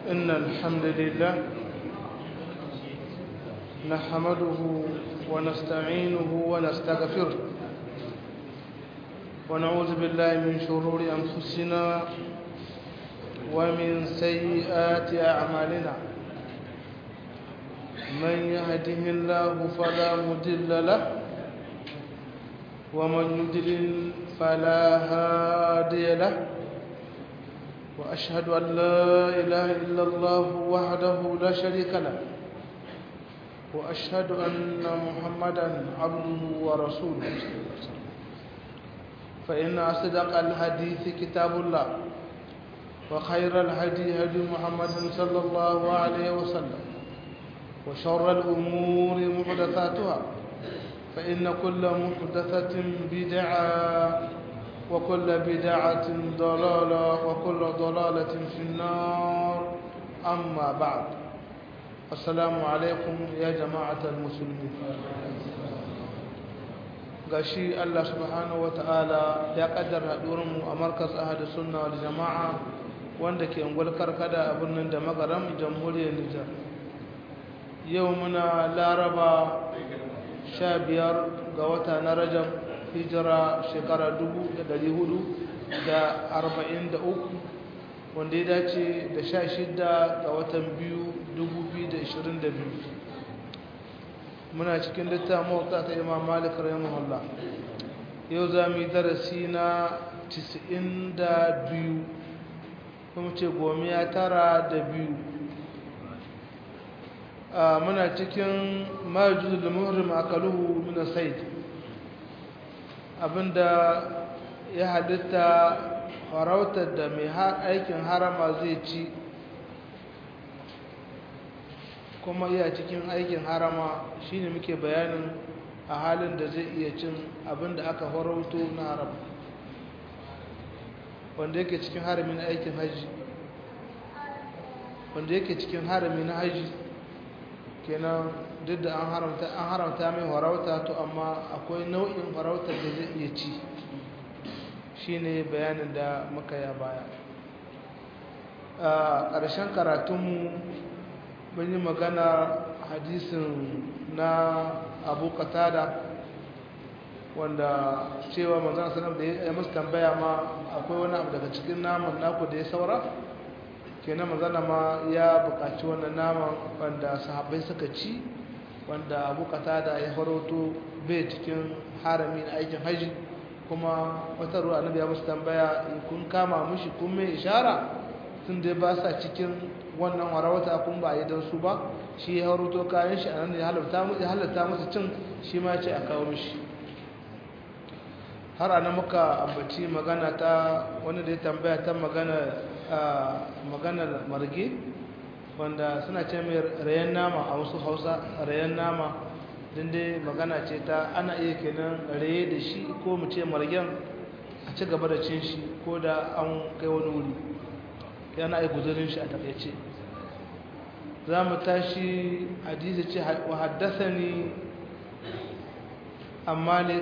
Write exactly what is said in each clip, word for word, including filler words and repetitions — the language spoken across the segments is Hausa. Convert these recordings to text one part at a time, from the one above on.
إن الحمد لله نحمده ونستعينه ونستغفره ونعوذ بالله من شرور أنفسنا ومن سيئات أعمالنا من يهده الله فلا مضل له ومن يضلل فلا هادي له وأشهد أن لا إله إلا الله وحده لا شريك له وأشهد أن محمدا عبده ورسوله فإن أصدق الحديث كتاب الله وخير الهدي هدي محمد صلى الله عليه وسلم وشر الأمور محدثاتها فإن كل محدثة بدعة وكل بدعة ضلالة وكل ضلالة في النار أما بعد السلام عليكم يا جماعة المسلمين gashi Allah subhanahu wataala ya kaddara hadurinmu a markaz ahadu sunna wal jama'a wanda ke ungwal karkada a birnin da magaram jamhuriyar Nijar yau muna laraba sha biyar ga wata na Rajab hijira shekara dubu da dari hudu da arba'in da uku wanda ya dace da sha shida ga watan biyu dubu biyu da ishirin da biyu muna cikin littafin mawata ta imam malik rahimahullah yau za mu yi darasi na tisa'in da biyu kuma ce gomiya tara da biyu muna cikin majuz da muhrim akaluhu min sayd abinda ya halitta farautar da mai aikin harama zai ci kuma iya cikin aikin harama shine muke bayanin a halin da zai iya cin abinda aka farauto na haram wanda yake cikin haramin aikin haji wanda yake cikin harami na haji kenan duk da an haramta an haramta mai farauta to amma akwai nau'in farautar da zai iya ci shine bayanin da muka ya baya a ƙarshen karatunmu mun yi magana hadisin na Abu Qatada wanda cewa manzon sallallahu alaihi wasallam da ya musu tambaya ma akwai wani abu daga cikin naman naku da ya saura kenan manzon ma ya buƙaci wannan naman wanda sahabbai suka ci wanda Abu Qatada ya farauto bai cikin harami na aikin haji kuma wata ruwa annabi ya musu tambaya kun kama mushi kun mai ishara tun dai ba sa cikin wannan warawata kun ba yi don su ba shi ya haruto kayan shi anan ya halatta musu cin shi ma ce a kawo mishi har ana muka ambaci magana ta wani da ya tambaya ta magana maganar marge wanda suna ce mai rayan nama a wasu hausa rayan nama din dai magana ce ta ana iya kenan raye da shi ko mu ce margen a ci gaba da cin shi ko da an kai wani wuri yana ai guzurin shi a takaice za mu tashi hadisi ce wa haddathani an malik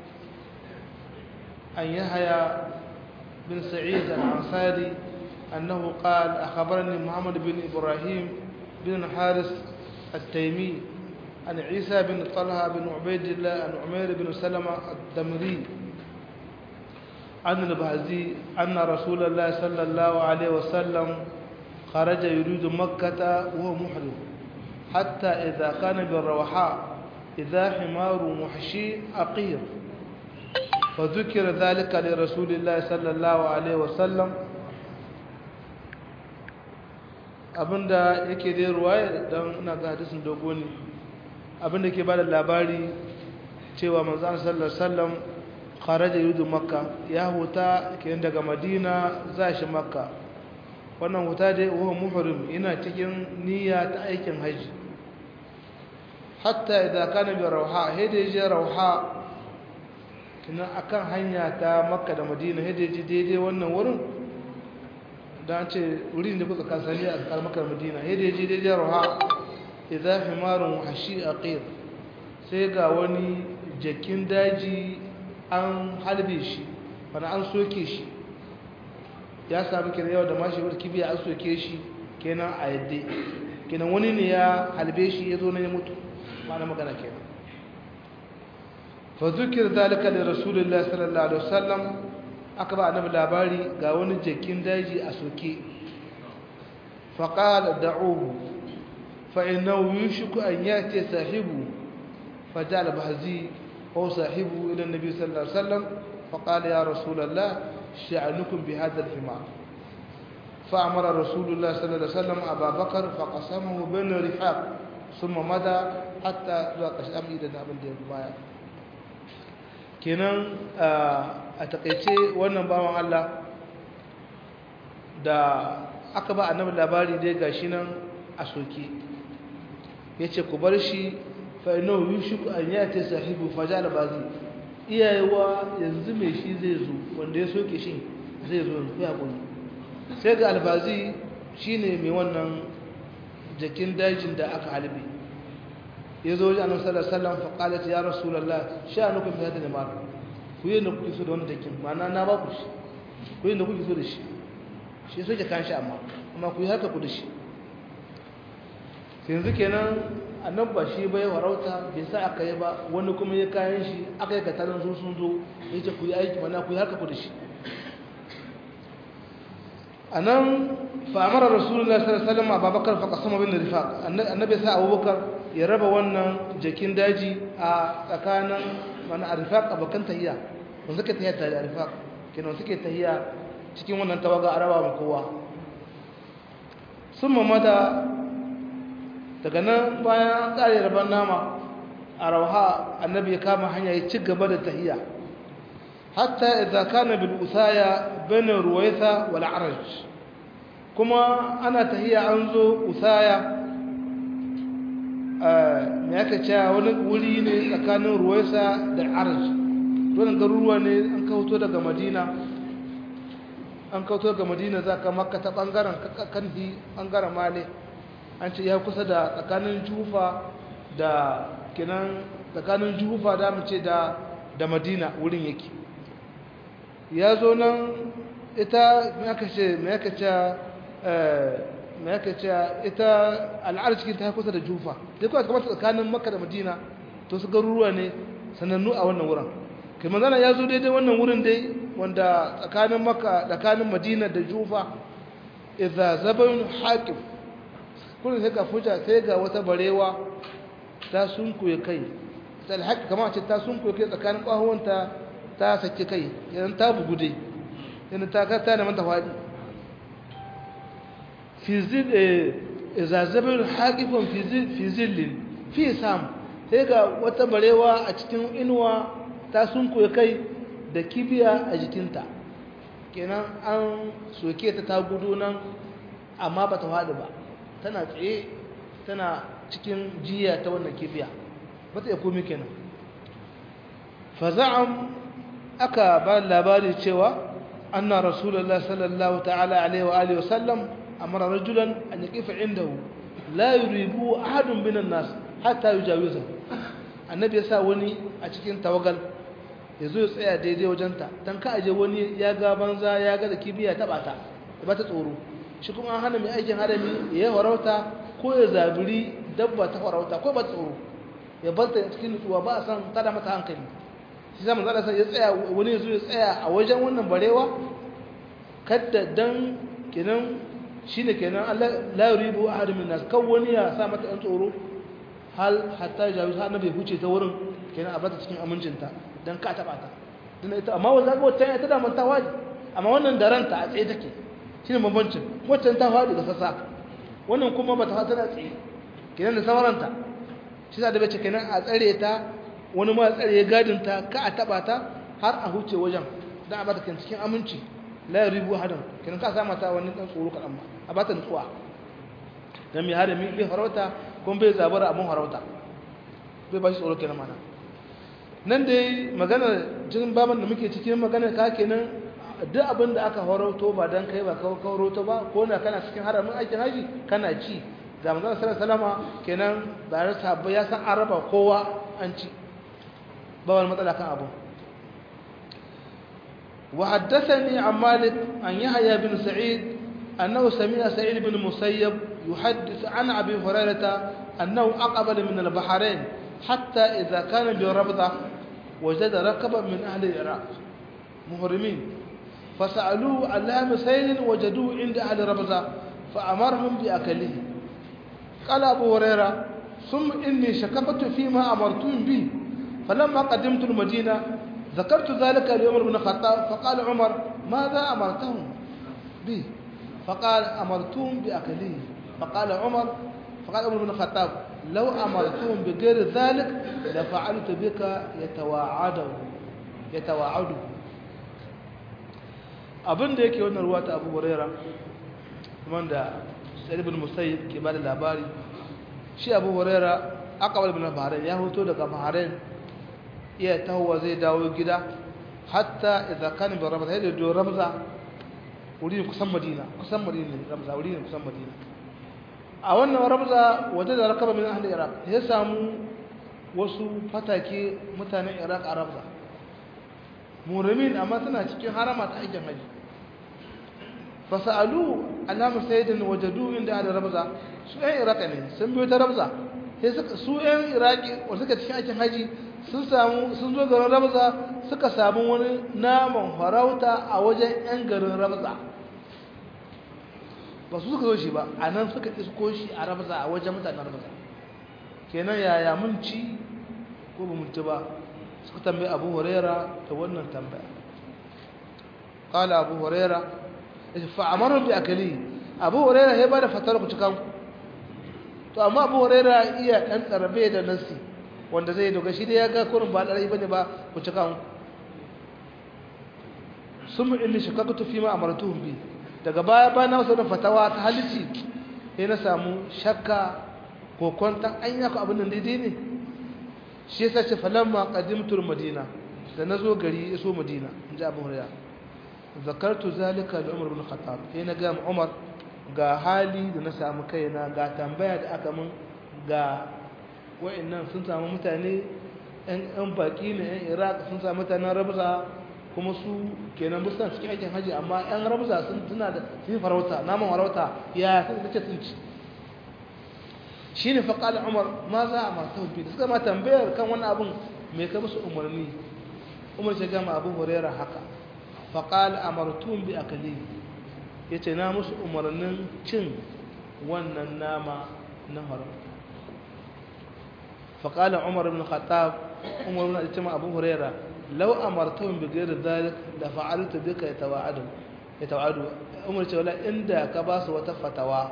an yahya bin sa'id al-ansari annahu qala akhbarani muhammad bin ibrahim bin haris at-taymi an isa bin talha bin ubaydillah an umair bin salama ad-damri عن البهزي أن رسول الله صلى الله عليه وسلم خرج يريد مكة وهو محرم حتى إذا كان بالروحاء إذا حمار محشي أقير فذكر ذلك لرسول الله صلى الله عليه وسلم abinda yake dai ruwaya don ina ga hadisin dogo ne abinda ke bada labari cewa manzon sallallahu alaihi wasallam kharaja yudu makka ya huta kenan daga madina za shi makka wannan huta dai huwa muhrim ina cikin niyya ta aikin haji hatta idan kana bi rauha hede je rauha kina akan hanya ta makka da madina hede je daidai wannan wurin dan ce wurin da kuka kasani a tsakar makka da madina hede je daidai rauha idza himarun hashi aqir sai ga wani jakin daji an halbe shi wani an soke shi ya sami kira yau da mashi wata kibiya an soke shi kenan a yadda kenan wani ne ya halbe shi ya zo na ya mutu ma'ana magana kenan fa zukir zalika li rasulillahi sallallahu alaihi wasallam aka ba annabi labari ga wani jakin daji a soke fa qala da'uhu fa innahu yushku an yati sahibu fa ja'ala bahzi aw sahibu ila an-nabi sallallahu alaihi wasallam fa qala ya rasulullah sha'anukum bi hadha al-himar fa amara rasulullah sallallahu alaihi wasallam Abu Bakar fa qasamahu bayna rifaq thumma mada hatta zuwa qasham idan abin da ya baya kenan a takaice wannan bawan Allah da aka ba annabi labari dai gashi nan a soke yace ku bar shi fa innahu yushiku an yati sahibu fajala bazi iyayewa yanzu mai shi zai zo wanda ya soke shi zai zo ya gudu sai ga albazi shine mai wannan jakin dajin da aka halbe yazo wajen annabi sallallahu alaihi wasallam fa qalat ya rasulullah sha'anukum bi hadha al-mar ku yi da kuke so da wannan dakin ma'ana na ba ku shi ku yi da kuke so da shi shi so ke kan shi amma amma ku yi haka ku da shi yanzu kenan annabi ba shi bai warauta bai sa aka yi ba wani kuma ya kayan shi aka yi katarin sun sun zo ya ce ku yi aiki mana ku yi haka ku da shi a nan fa'amara rasulullah sallallahu alaihi wasallam abubakar fa qasama bin rifaq annabi sa abubakar ya raba wannan jakin daji a tsakanin mana rifaq abakan tahiya wanda suke tahiya tare da rifaq kenan suke tahiya cikin wannan tawaga a raba ma kowa summa mada daga nan bayan an kare raban nama a rauha annabi ya kama hanya ya ci gaba da tahiya hatta idza kana bil usaya bayna ruwaitha wal araj kuma ana tahiya an zo usaya me yake cewa wani wuri ne tsakanin ruwaisa da araj wannan garuruwa ne an kauto daga madina an kauto daga madina zaka makka ta bangaren kandi bangaren male an ce ya kusa da tsakanin jufa da kinan tsakanin jufa da mu ce da da madina wurin yake ya zo nan ita me aka ce me aka ce me aka ce ita al'arj cikin ta kusa da jufa dai kuma kamar tsakanin makka da madina to su garuruwa ne sanannu a wannan wurin kai manzana ya zo daidai wannan wurin dai wanda tsakanin makka tsakanin madina da jufa idza zabayun haqif kullum sai ka fuja sai ga wata barewa ta sunkuye kai ta alhaq kamar ce ta sunkuye kai tsakanin kwahuwanta ta saki kai idan ta bugu dai idan ta ka ta neman ta fadi fi zil idza zabayun haqifun fi zil fi zillin fi sam sai ga wata barewa a cikin inuwa ta sunkuye kai da kibiya a jikinta kenan an soke ta ta gudu nan amma ba ta faɗi ba tana tsaye tana cikin jiya ta wannan kibiya ba ta iya komi kenan faza'am aka ba labari cewa anna rasulullah sallallahu ta'ala alaihi wa alihi wasallam amara rajulan an yaqifa indahu la yuribu ahadun minan nas hatta yujawiza annabi ya sa wani a cikin tawagal ya zo ya tsaya daidai wajenta don ka aje wani ya ga banza ya ga da kibiya ta bata ba ta tsoro shi kuma an hana mai aikin harami ya yi farauta ko ya zabiri dabba ta farauta ko ba ta tsoro ya balta cikin nutsuwa ba a san tada mata hankali shi zama zaɗa san ya tsaya wani ya zo ya tsaya a wajen wannan barewa kadda dan kenan shi ne kenan Allah la yuribu ahad min nas kan wani ya sa mata ɗan tsoro hal hatta jawi har na bai huce ta wurin kenan a bata cikin amincinta dan ka taba ta dan ita amma wanda ga wata ita da manta waji amma wannan daranta a tsaye take shine bambancin wacce ta fadi da sassa wannan kuma bata fata da tsaye kenan da sawaranta shi da bace kenan a tsare ta wani ma tsare gadin ta ka a taba ta har a huce wajen dan a bata kan cikin aminci la yaribu hadan kenan ka sa mata wani dan tsoro kadan ma a bata nutsuwa dan mai harami bai farauta kuma bai zabara abun farauta bai ba shi tsoro kenan mana nan dai magana cikin baban da muke cikin magana ka kenan duk abin da aka horauto ba dan kai ba ka horauto ba ko na kana cikin haramin aikin haji kana ci ga manzon sallallahu alaihi wasallam kenan ba ra sabba ya san araba kowa an ci ba wani matsala kan abu wa haddathani an malik an yahya bin sa'id أنه سمع سعيد بن المسيب يحدث عن أبي هريرة أنه أقبل من البحرين حتى إذا كان بربضة وجد ركبا من أهل العراق مهرمين فسألوه عن لحم سيد وجدوه عند أهل ربضة فأمرهم بأكله. قال أبو هريرة ثم إني شككت فيما أمرتم به فلما قدمت المدينة ذكرت ذلك لعمر بن الخطاب فقال عمر ماذا أمرتهم به؟ فقال أمرتهم بأكله. فقال عمر فقال عمر بن الخطاب لو أمرتهم بغير ذلك لفعلت بك يتواعده يتواعده abin da yake wannan ruwa ta Abu Huraira wanda Sa'id ibn Musayyib ke bada labari shi Abu Huraira aqbal ibn Bahrain ya hoto daga Bahrain iya tawwa zai dawo gida hatta idza kana bi Rabza da do Rabza wuri kusan Madina kusan Madina Rabza wuri kusan Madina a wannan Rabza waje da rakaba min ahli Iraq ya samu wasu fatake mutanen Iraq a Rabza muramin amma suna cikin harama ta aikin haji fasalu alamu sayyidin wajadu inda ahli Rabza su ɗan Iraq ne sun biyo ta Rabza sai suka su ɗan Iraki wanda suka cikin aikin haji sun samu sun zo garin Rabza suka samu wani naman farauta a wajen ƴan garin Rabza ba su suka zo shi ba a nan suka isko shi a Rabza a wajen mutanen Rabza kenan yaya mun ci ko ba mun ci ba suka tambaye Abu Huraira ta wannan tambaya qala Abu Huraira fa amara bi akali Abu Huraira ya bada fatar ku cikan to amma Abu Huraira iya dan tsarabe da nasi wanda zai doga shi da ya ga kurin ba dalai bane ba ku cikan sum inni shakaktu fi ma amartuhum bi daga baya ba na wasu fatawa ta halici sai na samu shakka ko kwantan anya ko abin nan daidai ne shi yasa ce falamma qadimtul madina da nazo gari iso madina inji Abu Hurairah zakartu zalika li Umar ibn Khattab sai na ga Umar ga hali da na samu kaina ga tambaya da aka mun ga wayannan sun samu mutane ɗan ɗan baki ne ɗan Iraq sun samu mutanen Rabza kuma su kenan musan cikin aikin haji amma ɗan Rabza sun tuna da sun farauta naman farauta ya sun ce sun ci shine fa qala Umar ma za a mata bi suka ma tambayar kan wannan abun me ka musu umarni Umar ya ga Abu Hurairah haka fa qala amartum bi akali yace na musu umarnin cin wannan nama na haram fa qala Umar ibn Khattab Umar ibn Khattab Abu Hurairah law amartum bi ghayri dhalik la fa'altu bika yatawa'adu yatawa'adu Umar ce wala inda ka ba su wata fatawa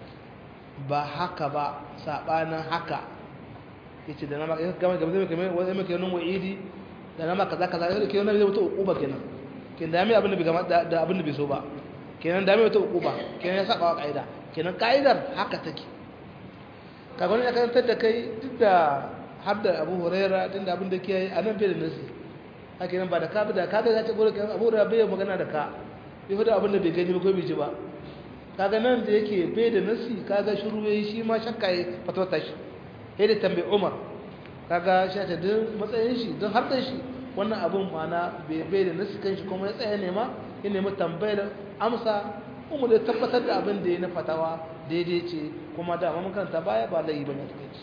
ba haka ba sabanin haka yace da nama game game zai kai wani mai kenan wa'idi da nama kaza kaza yake kenan zai wuta uquba kenan kin da mai abin da bai gama da abin da bai so ba kenan da mai wuta uquba kenan ya saba wa kaida kenan kaidar haka take kaga wani ya karantar da kai duk da har da Abu Huraira din da abin da ke yi anan bai da nasi haka nan ba da ka da kaga ya ce gore kan Abu Huraira bai magana da ka bai hudu abin da bai gani ba ko bai ji ba kaga nan da yake bai da nasi kaga shiru yayi shi ma shakka yayi fatwata shi sai da tambayi Umar kaga shi ta din matsayin shi don har da shi wannan abun mana bai bai da nasi kan shi kuma ya tsaya ne ma ya nemi tambayar amsa Umar ya tabbatar da abin da yayi na fatawa daidai ce kuma da mun karanta baya ba lai bane take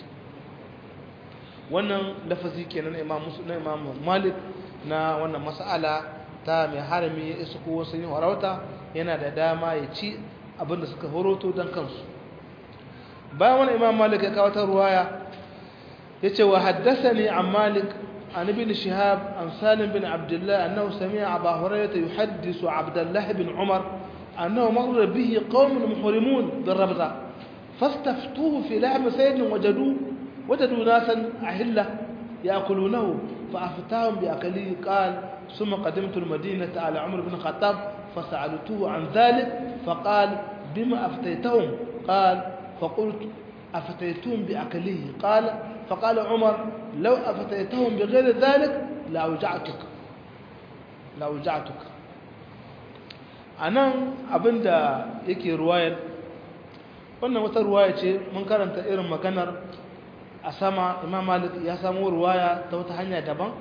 wannan lafazi kenan na Imam Muslim na Imam Malik na wannan mas'ala ta mai harami ya isu ko wasu yin warauta yana da dama ya ci abinda suka horoto don kansu bayan wani Imam Malik ya kawo ta ruwaya yace wa haddathani an Malik an ibn Shihab an Salim bin Abdullah annahu sami'a Abu Hurairah yuhaddisu Abdullah bin Umar annahu marra bihi qaumun muhrimun bil Rabza fastaftuhu fi lahm sayd wajadu wajadu nasan ahilla يأكلونه فأفتاهم بأكله قال ثم قدمت المدينة على عمر بن الخطاب فسألته عن ذلك فقال بما أفتيتهم قال فقلت أفتيتهم بأكله قال فقال عمر لو أفتيتهم بغير ذلك لأوجعتك لأوجعتك أنا أبدا يكي رواية wannan wata ruwaya ce mun karanta irin maganar a sama Imam Malik ya samu ruwaya ta wata hanya daban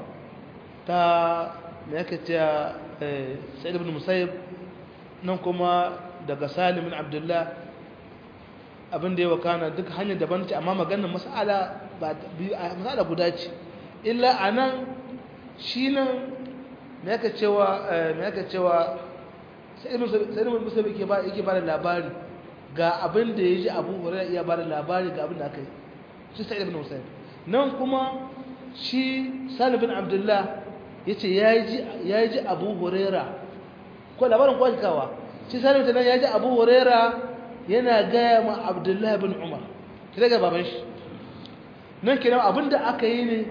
ta da yake cewa Sa'id ibn Musayyib nan kuma daga Salim bin Abdullah abin da ya wakana duk hanyar daban ce amma maganar mas'ala ba mas'ala guda ce illa anan shi nan me yake cewa me yake cewa sai ibn Musayyib yake ba yake ba da labari ga abin da yaji Abu Hurairah iya ba da labari ga abin da aka yi shi sai ibn Musayyib nan kuma shi Salim bin Abdullah yace yaji yaji Abu Hurairah ko labarin kwalkawa shi Salim bin yaji Abu Hurairah yana gaya ma Abdullah bin Umar kida ga baban shi nan kenan abinda aka yi ne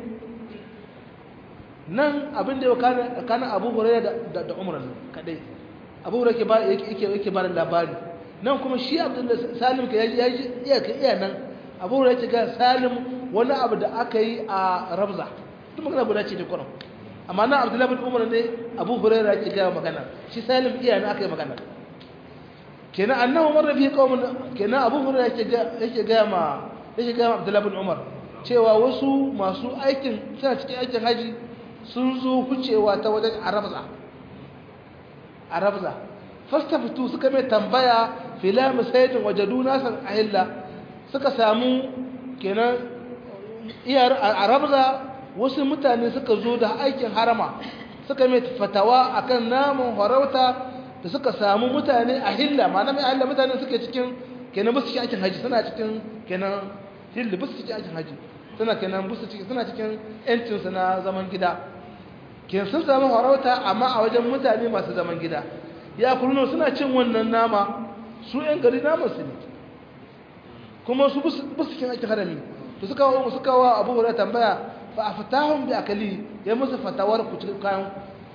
nan abinda ya kana kana Abu Hurairah da da Umar ne kadai Abu Hurairah ke ba yake yake ba labari nan kuma shi Abdullah Salim ke yaji yaji iya ka iya nan Abu Hurairah ce ga Salim wani abu da aka yi a Rabza duk magana guda ce da Qur'an amma nan Abdullah bin Umar ne Abu Hurairah ke ga magana shi Salim iya nan aka yi magana kenan annahu marra fi qaumin kenan Abu Hurairah yake ga yake ga ma yake ga Abdullah bin Umar cewa wasu masu aikin suna cikin aikin haji sun zo hucewa ta wajen Arabza Arabza fastafitu suka mai tambaya fila masaidin wajadu nasan ahilla suka samu kenan iyar Arabza wasu mutane suka zo da aikin harama suka mai fatawa akan namun harauta da suka samu mutane a hilla ma na mai hilla mutane suke cikin kenan busu cikin aikin haji suna cikin kenan hilla busu cikin aikin haji suna kenan busu cikin suna cikin yancin su na zaman gida kenan sun samu harauta amma a wajen mutane masu zaman gida ya kullu suna cin wannan nama su yan gari naman su ne kuma su busu cikin aikin harami to suka wa suka wa Abu Hurairah tambaya fa afatahum bi akali ya musu fatawar ku cikin kayan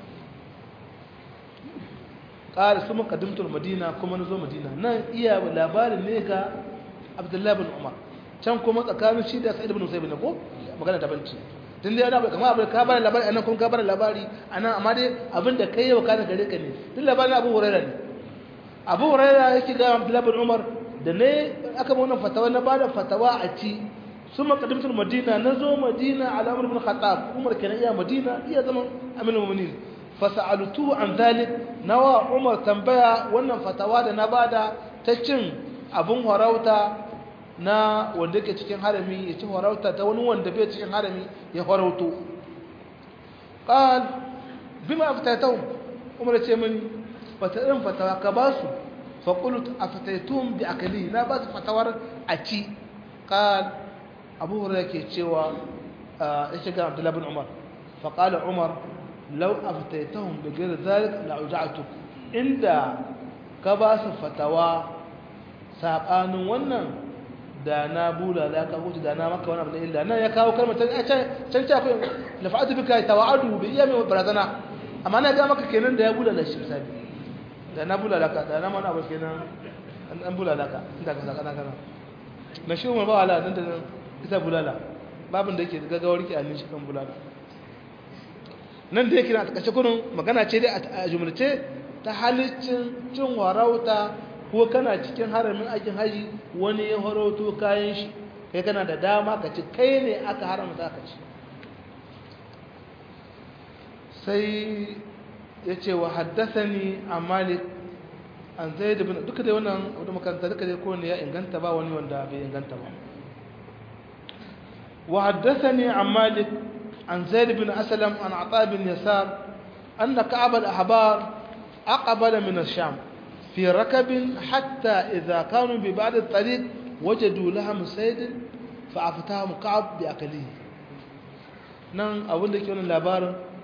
ƙari su makadimtar madina kuma na zo madina nan iya labarin ne ga Abdullahi bin Umar can kuma tsakanin shi da Sa'id bin Musayyib ne ko magana daban ce tun da yana kamar abin ka bada labari anan kun ka bada labari anan amma dai abin da kai yau kana gare ka ne tun labarin Abu Hurairah ne Abu Hurairah yake ga Abdullahi bin Umar da ne aka ba wannan fatawa na bada fatawa a ci su makadimtar madina na zo madina ala Umar bin Khattab Umar kenan iya madina iya zaman aminul mu'minin fasa'alutu an zalik nawa Umar tambaya wannan fatawa da na bada ta cin abun harauta na wanda yake cikin harami ya ci harauta ta wani wanda bai cikin harami ya harauto qal bima aftaytum Umar ya ce min fatarin fatawa ka basu fa qult aftaytum bi akli na basu fatawar a ci qal Abu Hurairah yake cewa ya shiga Abdullah bin Umar fa qala Umar لو أفتيتهم بغير ذلك لأوجعتك عند كباس فتوى سابان wannan da na bula la ka hutu da na maka wannan abin illa nan ya kawo kalmar ta can can ta ku lafa'atu bika tawa'adu bi iyami barazana amma na ga maka kenan da ya bula da shi sabi da na bula laka da na mana abu kenan an bula laka inda ka saka kana na shi umar ba wala dan da ita bulala babin da yake gaggawar ki annin shi kan bulala nan da yake na takaice kunun magana ce dai a jumlace ta halicin cin warauta ko kana cikin haramin aikin haji wani ya harauto kayan shi kai kana da dama ka ci kai ne aka haramta ka ci sai ya ce wa haddathani an Malik an Zaid ibn duka dai wannan wanda makaranta duka dai ko ne ya inganta ba wani wanda bai inganta ba wa haddathani an Malik عن زيد بن أسلم عن عطاء بن يسار أن كعب الأحبار أقبل من الشام في ركب حتى إذا كانوا ببعد الطريق وجدوا لهم سيد فأفتاهم كعب بأكله نعم أقول لك أن الأحبار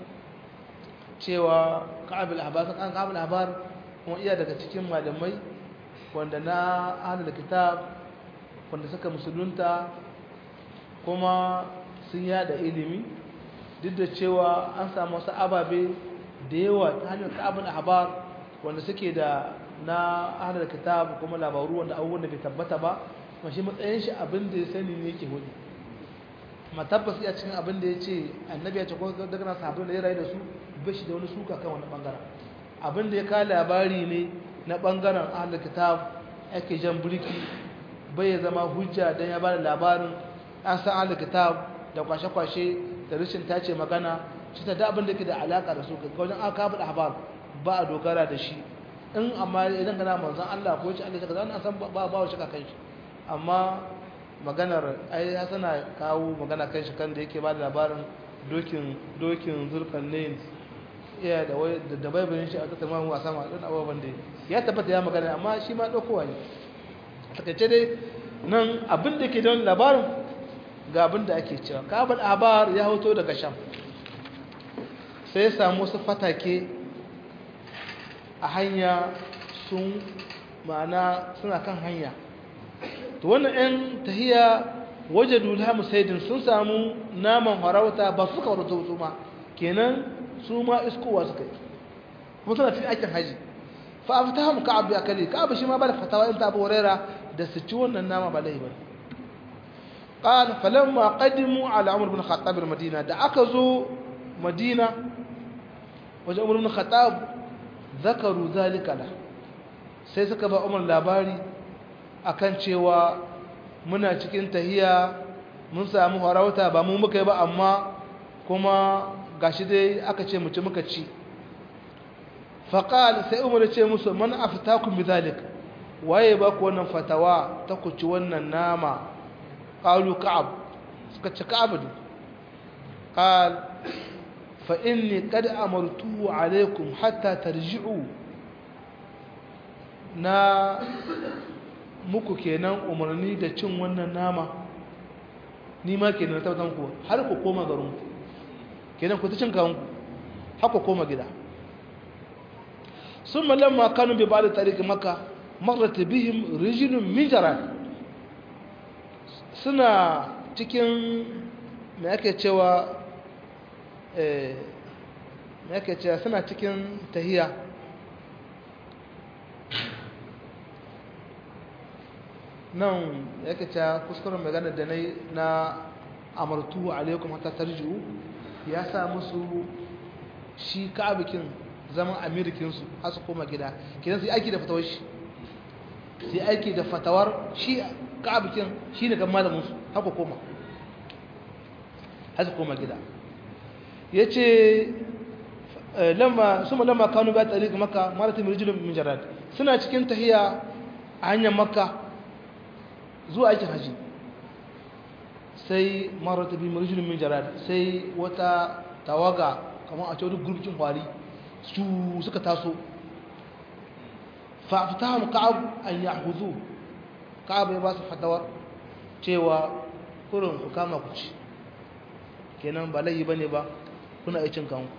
cewa Ka'ab al-Ahbar kan Ka'ab al-Ahbar kuma iya daga cikin malamai wanda na ahlul kitab wanda suka musulunta kuma sun yada ilimi duk da cewa an samu wasu ababe da yawa ta hanyar Ka'ab al-Ahbar wanda suke da na ahlul kitab kuma labaru wanda abubuwan da bai tabbata ba kuma shi matsayin shi abin da ya sani ne yake hudu amma tabbas ya cikin abin da ya ce annabi ya ce ko daga na sahabbai da ya rayu da su bai shi da wani suka kan wani bangaren abin da ya kawo labari ne na bangaren ahlul kitab ake jan burki bai ya zama hujja dan ya bada labarin an san ahlul kitab da kwashe-kwashe da rashin tace magana shi ta da abin da ke da alaka da su ga wajen akabu da habar ba a dogara da shi in amma idan kana manzon Allah ko shi Allah ya kaza an san ba ba shi kan shi amma maganar ai hasana kawo magana kan shi kan da yake ba da labarin dokin dokin Zulkarnain iya da wai da baibayin shi a tattama mu a sama dan ababan da ya tabbata ya magana amma shi ma daukowa ne takeice dai nan abin da ke don labarin ga abin da ake cewa kabal abar ya hoto daga sham sai ya samu su fatake a hanya sun ma'ana suna kan hanya to wannan ɗan tahiya waje dula musaidin sun samu naman harauta ba su kawo su ma kenan su ma iskowa suka yi kuma suna cikin aikin haji fa aftahamu ka'ab ya kali ka'ab shi ma ba da fatawa in ta abu huraira da su ci wannan nama ba lai ba qala falamma qadimu ala umar ibn khattab al-madina da aka zo madina waje umar ibn khattab zakaru zalika la sai suka ba umar labari akan cewa muna cikin tahiya mun samu harauta ba mu muka yi ba amma kuma gashi dai aka ce mu ci muka ci faqal sai umar ya ce musu man aftakum bidhalik waye ba ku wannan fatawa ta ku ci wannan nama qalu ka'ab suka ci ka'ab din qal fa inni qad amartu alaykum hatta tarji'u na muku kenan umarni da cin wannan nama ni ma kenan tabbatar ku har ku koma garin ku kenan ku ta cin kawun ku har ku koma gida ثم لما كانوا ببعض طريق مكة مرت بهم رجل من جراد suna cikin me ake cewa eh me ake cewa suna cikin tahiya nan yake cewa kuskuren magana da nayi na amartu alaikum hatta tarji'u ya sa musu shi ka'abikin zaman amerikinsu har su koma gida kidan sai aiki da fatawar shi sai aiki da fatawar shi ka'abikin shi ne kan malaminsu haka koma har su koma gida ya ce lamma su lamma kanu ba tsari ga maka maratin rijilun min jarad suna cikin tahiya a hanyar makka zuwa aikin haji sai maratin rijilun min jarad sai wata tawaga kamar a cewa gurbin kwari su suka taso fa'aftahu ka'ab an ya'khudhu ka'ab ya ba su fatawar cewa kurin ku kama ku ci kenan ba layi bane ba kuna yi cin kanku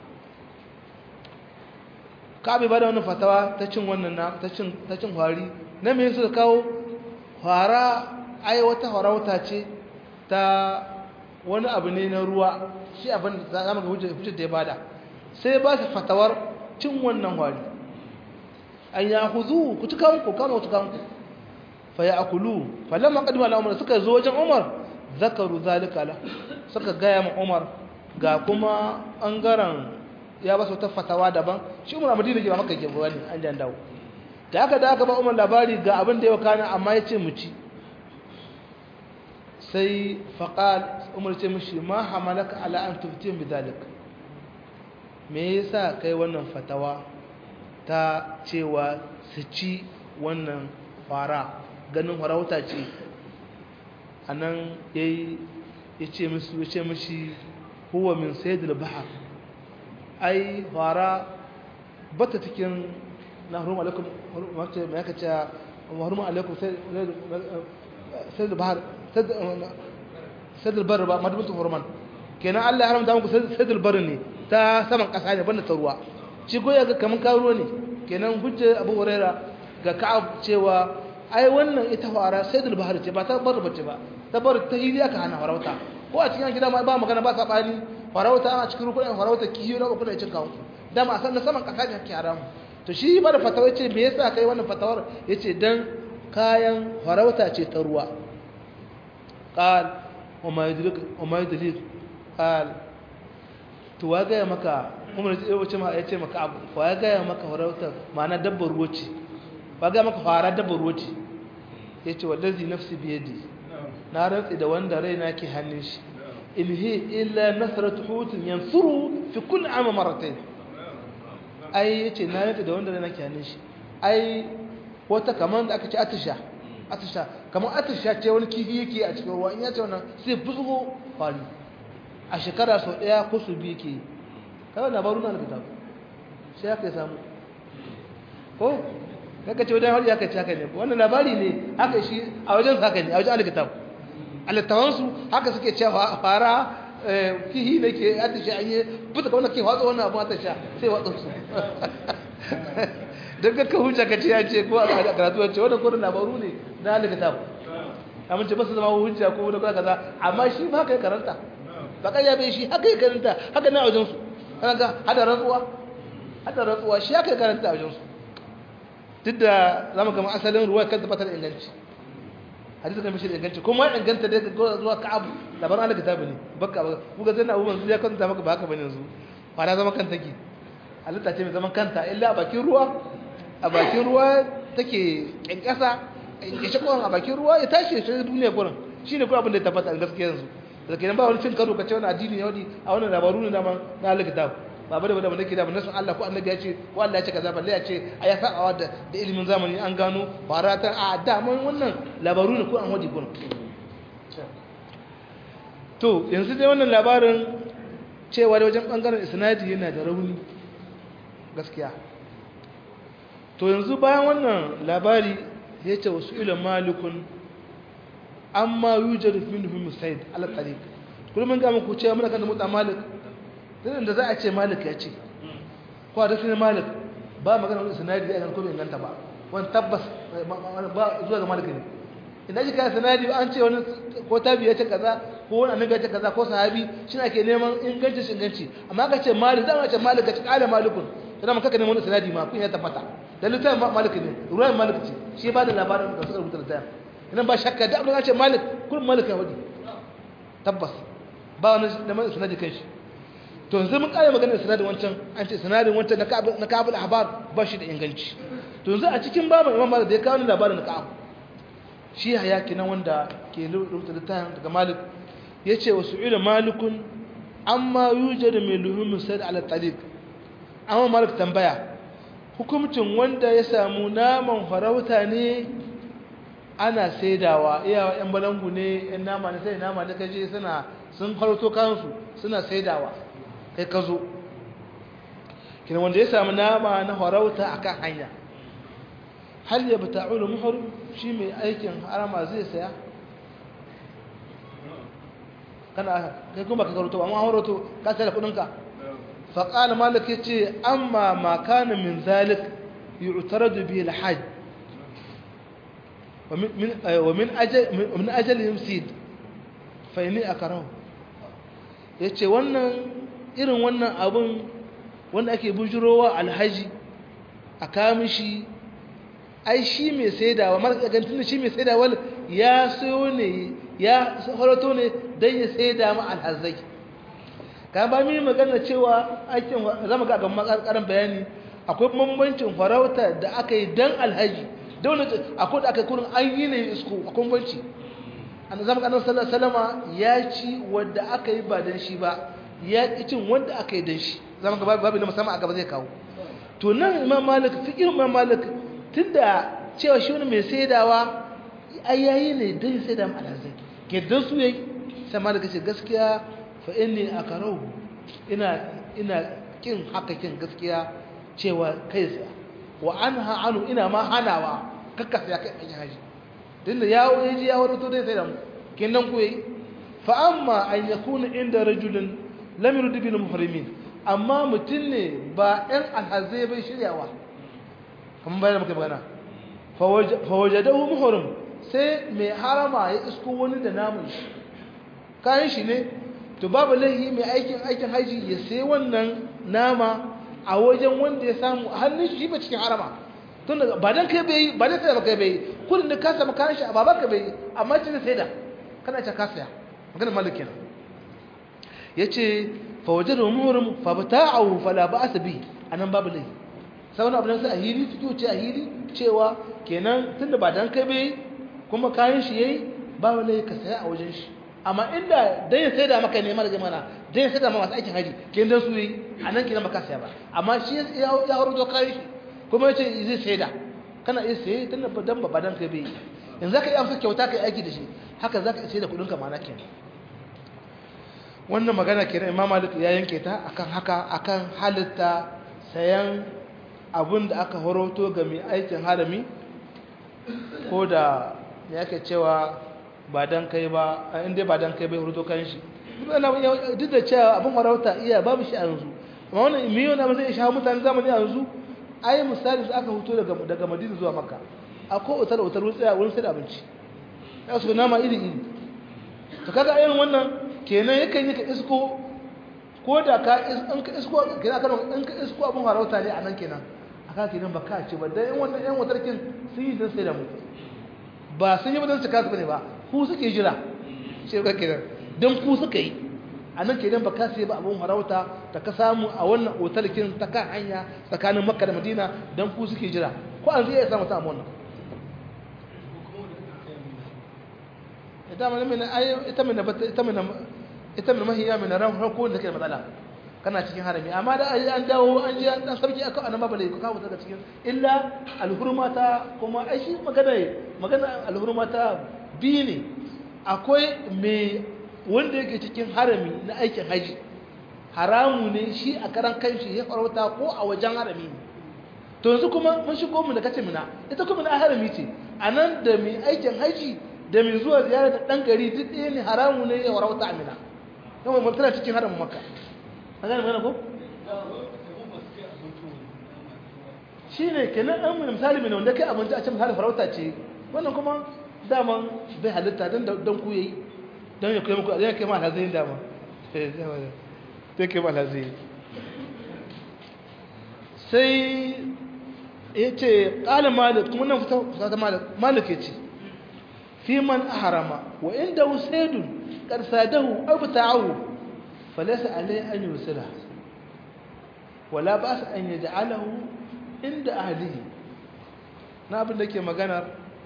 ka'ab ya ba da wannan fatawa ta cin wannan na ta cin ta cin hwari na me suka kawo hwara ai wata harauta ce ta wani abu ne na ruwa shi abin da zamu ga hujjar da ya bada sai ba su fatawar cin wannan hwari an ya huzu ku ci kanku kama ku kanku fa ya akulu falamma qadima ala umar suka zo wajen umar zakaru zalika la suka gaya ma umar ga kuma bangaren ya ba su ta fatawa daban shi umar madina ke ba maka ke bani an jan dawo da aka da aka ba umar labari ga abin da ya kana amma ya ce mu ci sai faqal umar ce mishi ma hamalaka ala an tuftin bidalik me yasa kai wannan fatawa ta cewa su ci wannan fara ganin farauta ce anan yayi yace musu yace mishi huwa min saydil bahr ai fara bata cikin nahrum alaikum wace me yake cewa nahrum alaikum saydil bahr saydil bar ba madbatu hurman kenan Allah ya haramta muku saydil bar ne ta saman kasa ne banda ta ruwa shi goya ga kaman karo ne kenan hujja Abu Huraira ga Ka'ab cewa ai wannan ita fara saydul bahar ce ba ta bar bace ba ta bar ta hidi aka hana farauta ko a cikin gida ma ba magana ba sabani farauta a cikin rukunin farauta kiyo na kuma cin kawo dama a san na saman kasa ne ake haramu to shi ba da fatawa yace me yasa kai wannan fatawar yace dan kayan farauta ce ta ruwa qal wa ma yudrik wa ma yudrik qal to wa gaya maka umar ya ce ma ya ce maka abu wa ya gaya maka farautar ma'ana dabbar ruwa ce wa gaya maka fara dabbar ruwa ce ya ce wallazi nafsi biyadi na rantsi da wanda raina ke hannun shi in hi illa nasratu hutun yansuru fi kulli ama marratayn ai yace na rantsi da wanda raina ke hannun shi ai wata kamar da aka ce atisha atisha kamar atisha ce wani kifi yake a cikin ruwa in ya ce wannan sai fuzgo fari a shekara sau ɗaya ko su biyu ke kawai labaru na alkitab sai aka yi samu ko kaka ce wajen hori aka ce haka ne wannan labari ne haka shi a wajen haka ne a wajen alkitab alittawansu haka suke cewa fara kihi da ke atisha an yi fita kawai ke watsa wannan abu atisha sai watsa su don kakka hujja ka ce ya ce ko a karatu wacce wadda kodin labaru ne na alkitab amince ba su zama hujja ko wadda kaza amma shi ma haka ya karanta ba ƙarya bai shi haka ya karanta haka na wajensu kaga hada rantsuwa hada rantsuwa shi haka ya karanta a wajensu duk da za mu gama asalin ruwa kan tabbatar inganci hadisi kan mishi inganci kuma ya inganta da zuwa ka'abu labarin alkitab ne baka ba kuga zai na abubuwan su ya kwanta maka ba haka bane yanzu ba na zama kan take halitta ce mai zaman kanta illa a bakin ruwa a bakin ruwa take ƙyanƙyasa ƙyanƙyashe kowan a bakin ruwa ya tashi shi duniya gurin shi ne kuma abin da ya tabbata a gaskiya yanzu da kenan ba wani cin karo ka ce wani addini yahudi a wannan labaru ne dama na alkitab ba bada bada nake da ban nasan Allah ko annabi ya ce ko Allah ya ce kaza balle ya ce a ya sakawa da da ilimin zamani an gano faratan a da mun wannan labaru ne ko an wadi gurin to yanzu dai wannan labarin cewa da wajen bangaren isnadi yana da rauni gaskiya to yanzu bayan wannan labari ya ce wasu ilan malikun amma yujadu minhum musaid ala tariq kullum ga muku cewa muna kan da mutan malik dan da za a ce malik ya ce ko a dace malik ba magana wani sanadi da ko bai inganta ba wani tabbas ba zuwa ga malik ne idan ji kai sanadi an ce wani ko tabi ya ce kaza ko wani annabi ya ce kaza ko sahabi shi ake neman inganci shi inganci amma ka ce malik za a ce malik ka ce kala malikun sai mun kaka neman wani sanadi ma kun ya tabbata dan littafin malik ne ruwan malik ce shi ba da labarin da suka rubuta littafin idan ba shakka da abin da ce malik kun malik ya wadi tabbas ba wani da mai sanadi kanshi to yanzu mun kare maganar sanadin wancan an ce sanadin wancan na ka'ab na ka'ab al-ahbar ba shi da inganci to yanzu a cikin babu imam malik da ya kawo labarin ka'ab shi haya kinan wanda ke rubuta littafin daga malik yace wa su'ila malikun amma yujadu min luhum sa'id ala tariq amma malik tambaya hukumcin wanda ya samu naman farauta ne ana saidawa iya yan balangu ne yan nama ne sai nama da kaje suna sun farauto kansu suna saidawa kai ka zo kina wanda ya samu nama na farauta akan hanya hal ya bata'ul muhrim shi mai aikin harama zai saya kana kai kuma ka farauto amma farauto ka sai da kudin ka fa qala malik yace amma ma kana min zalik yu'taradu bihi al-hajj ومن من ومن اجل من اجل يمسيد فاني اكره yace wannan irin wannan abun wanda ake bujurowa alhaji a kamishi ai shi mai saidawa marka gantin shi mai saidawa ya sayo ne ya horoto ne dan ya saida ma alhazai kan ba mi magana cewa aikin zama ga ga karan bayani akwai bambancin farauta da aka yi dan alhaji dole akwai da aka kurin an yi ne isko akwai banci an zama kanan sallallahu alaihi wasallama ya ci wanda aka yi ba dan shi ba ya ki cin wanda aka yi dan shi zama gaba babu na musamman a gaba zai kawo to nan imam malik fiqh imam malik tunda cewa shi wani mai saidawa ai yayi ne dan saida mu alhazai ke dan su yayi sai malik ce gaskiya fa inni akarahu ina ina kin haka kin gaskiya cewa kai sai wa anha anu ina ma hanawa kakkasa ya kai aikin haji tunda yawo yaji ya wato dai sai da mu kenan ku yi fa amma an yakuna inda rajulin lam yurid bil muhrimin amma mutun ne ba ɗan alhazai bai shiryawa kamar bayan muka magana fa wajadahu muhrim sai mai harama ya isko wani da namun shi kayan shi ne to babu lahi mai aikin aikin haji ya sai wannan nama a wajen wanda ya samu a hannun shi ba cikin harama tun da ba dan kai bai ba dan sai ba kai bai kullun da ka samu kayan shi a babanka bai amma ce sai da kana ce ka saya magana malik kenan yace fa wajadu muhrim fa bata'u fala ba'as bi anan babu lai sai wani abu nan sai ahiri fito ce ahiri cewa kenan tunda ba dan kai bai kuma kayan shi yayi babu lai ka saya a wajen shi amma inda dan ya sai da maka ne mara jama'a dan ya sai da masu aikin haji kenan dan su yi anan kenan baka saya ba amma shi ya ya horo kayan shi kuma yace zai sai da kana iya saye tun da dan ba dan kai bai yanzu zaka iya amsa kyauta kai aiki da shi haka zaka iya saye da kudin ka mana kenan wannan magana kenan Imam Malik ya yanke ta akan haka akan halitta sayan abun da aka horoto ga mai aikin harami ko da yake cewa ba dan kai ba inda ba dan kai bai horoto kan shi duk da cewa abin harauta iya babu shi a yanzu amma wannan miyo na zai sha mutane zamani a yanzu ai misali su aka huto daga daga Madina zuwa Makka akwai otar otar wutsaya wurin sai da abinci ya su nama iri iri to kaga irin wannan kenan yakan yi ka isko ko da ka in ka isko kenan kana in ka isko abin harauta ne anan kenan aka kenan ba ka ce ba dan wannan yan watarkin sun yi dan sai da mu ba sun yi ba dan su kasu bane ba ku suke jira sai ka kenan dan ku suka yi a nan kenan ba ka sai ba abun harauta da ka samu a wannan otalkin ta kan hanya tsakanin Makka da Madina dan ku suke jira ko an zai samu ta wannan ita mun min ai ita mun ita mun ita mun mahiya min ran farko da kai matsala kana cikin harami amma da ai an dawo an ji dan sarki aka annabi bale ka kawo daga cikin illa alhurmata kuma ai shi magana magana alhurmata bi ne akwai me wanda yake cikin harami na aikin haji haramu ne shi a karan kanshi ya farauta ko a wajen harami ne to yanzu kuma mun shigo mu da kace mina ita kuma na harami ce anan da mai aikin haji da mai zuwa ziyara da dan gari duk ɗaya ne haramu ne ya farauta amina kuma mun tana cikin haramin Makka an gane magana ko shine kenan an mun misali mai wanda kai abinci a cikin misali farauta ce wannan kuma daman bai halitta dan dan ku yayi don ya kai muku a zai kai ma alhazin dama sai kai ma alhazin sai ya ce ƙalin malik kuma nan fita ta malik ya ce fi man harama wa inda wusaidun ƙarsadahu abu ta'ahu falasa alai an yi wasila wala ba su an yi ja'alahu inda ahalihi na abin da ke maganar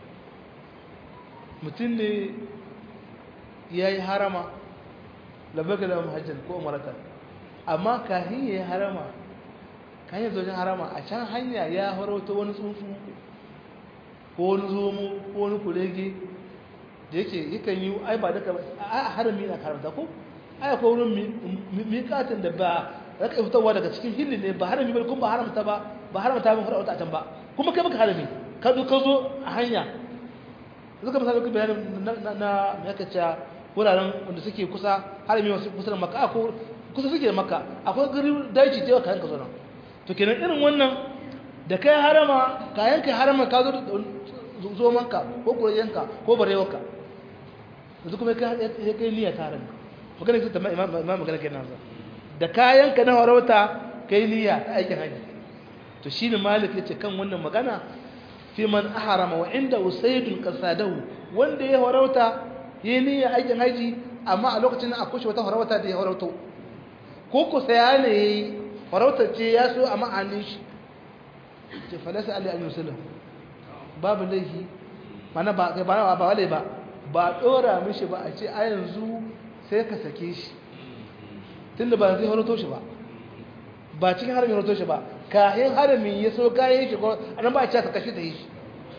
mutum ne ya yi harama labaka da mahajjan ko umarata amma kahin ya yi harama kahin ya zojin harama a can hanya ya harauta wani tsuntsu ko wani zomo ko wani kurege da yake yakan yi ai ba daga a harami na haramta ko ai akwai wurin miƙatin da ba raka fitowa daga cikin hilli ne ba harami ba kuma ba haramta ba ba haramta ba harauta a can ba kuma kai baka harami ka zo ka zo a hanya zuka misali ku bayanin na na me yake cewa wuraren wanda suke kusa harami wasu kusa da Makka ko kusa suke da Makka akwai gari daji da kayan ka zo nan to kenan irin wannan da kai harama kayan kai harama ka zo zo manka ko kurejenka ko barewarka yanzu kuma kai ya kai niyya ta harami magana ce ta imam magana kenan sa da kayan ka na harauta kai niyya ta aikin haji to shine Malik yace kan wannan magana fi man ahrama wa inda usaydun qasadahu wanda ya harauta yi niyya aikin haji amma a lokacin akwai wata harauta da ya harauto ko ko saya ne yayi harauta ce ya so amma anin shi ce falasa ali an yusallam babu laifi mana ba ba ba wale ba ba dora mishi ba a ce a yanzu sai ka sake shi tunda ba zai harauto shi ba ba cikin haramin harauto shi ba kayan haramin ya so kayan shi ko anan ba a ce ka kashe ta yi shi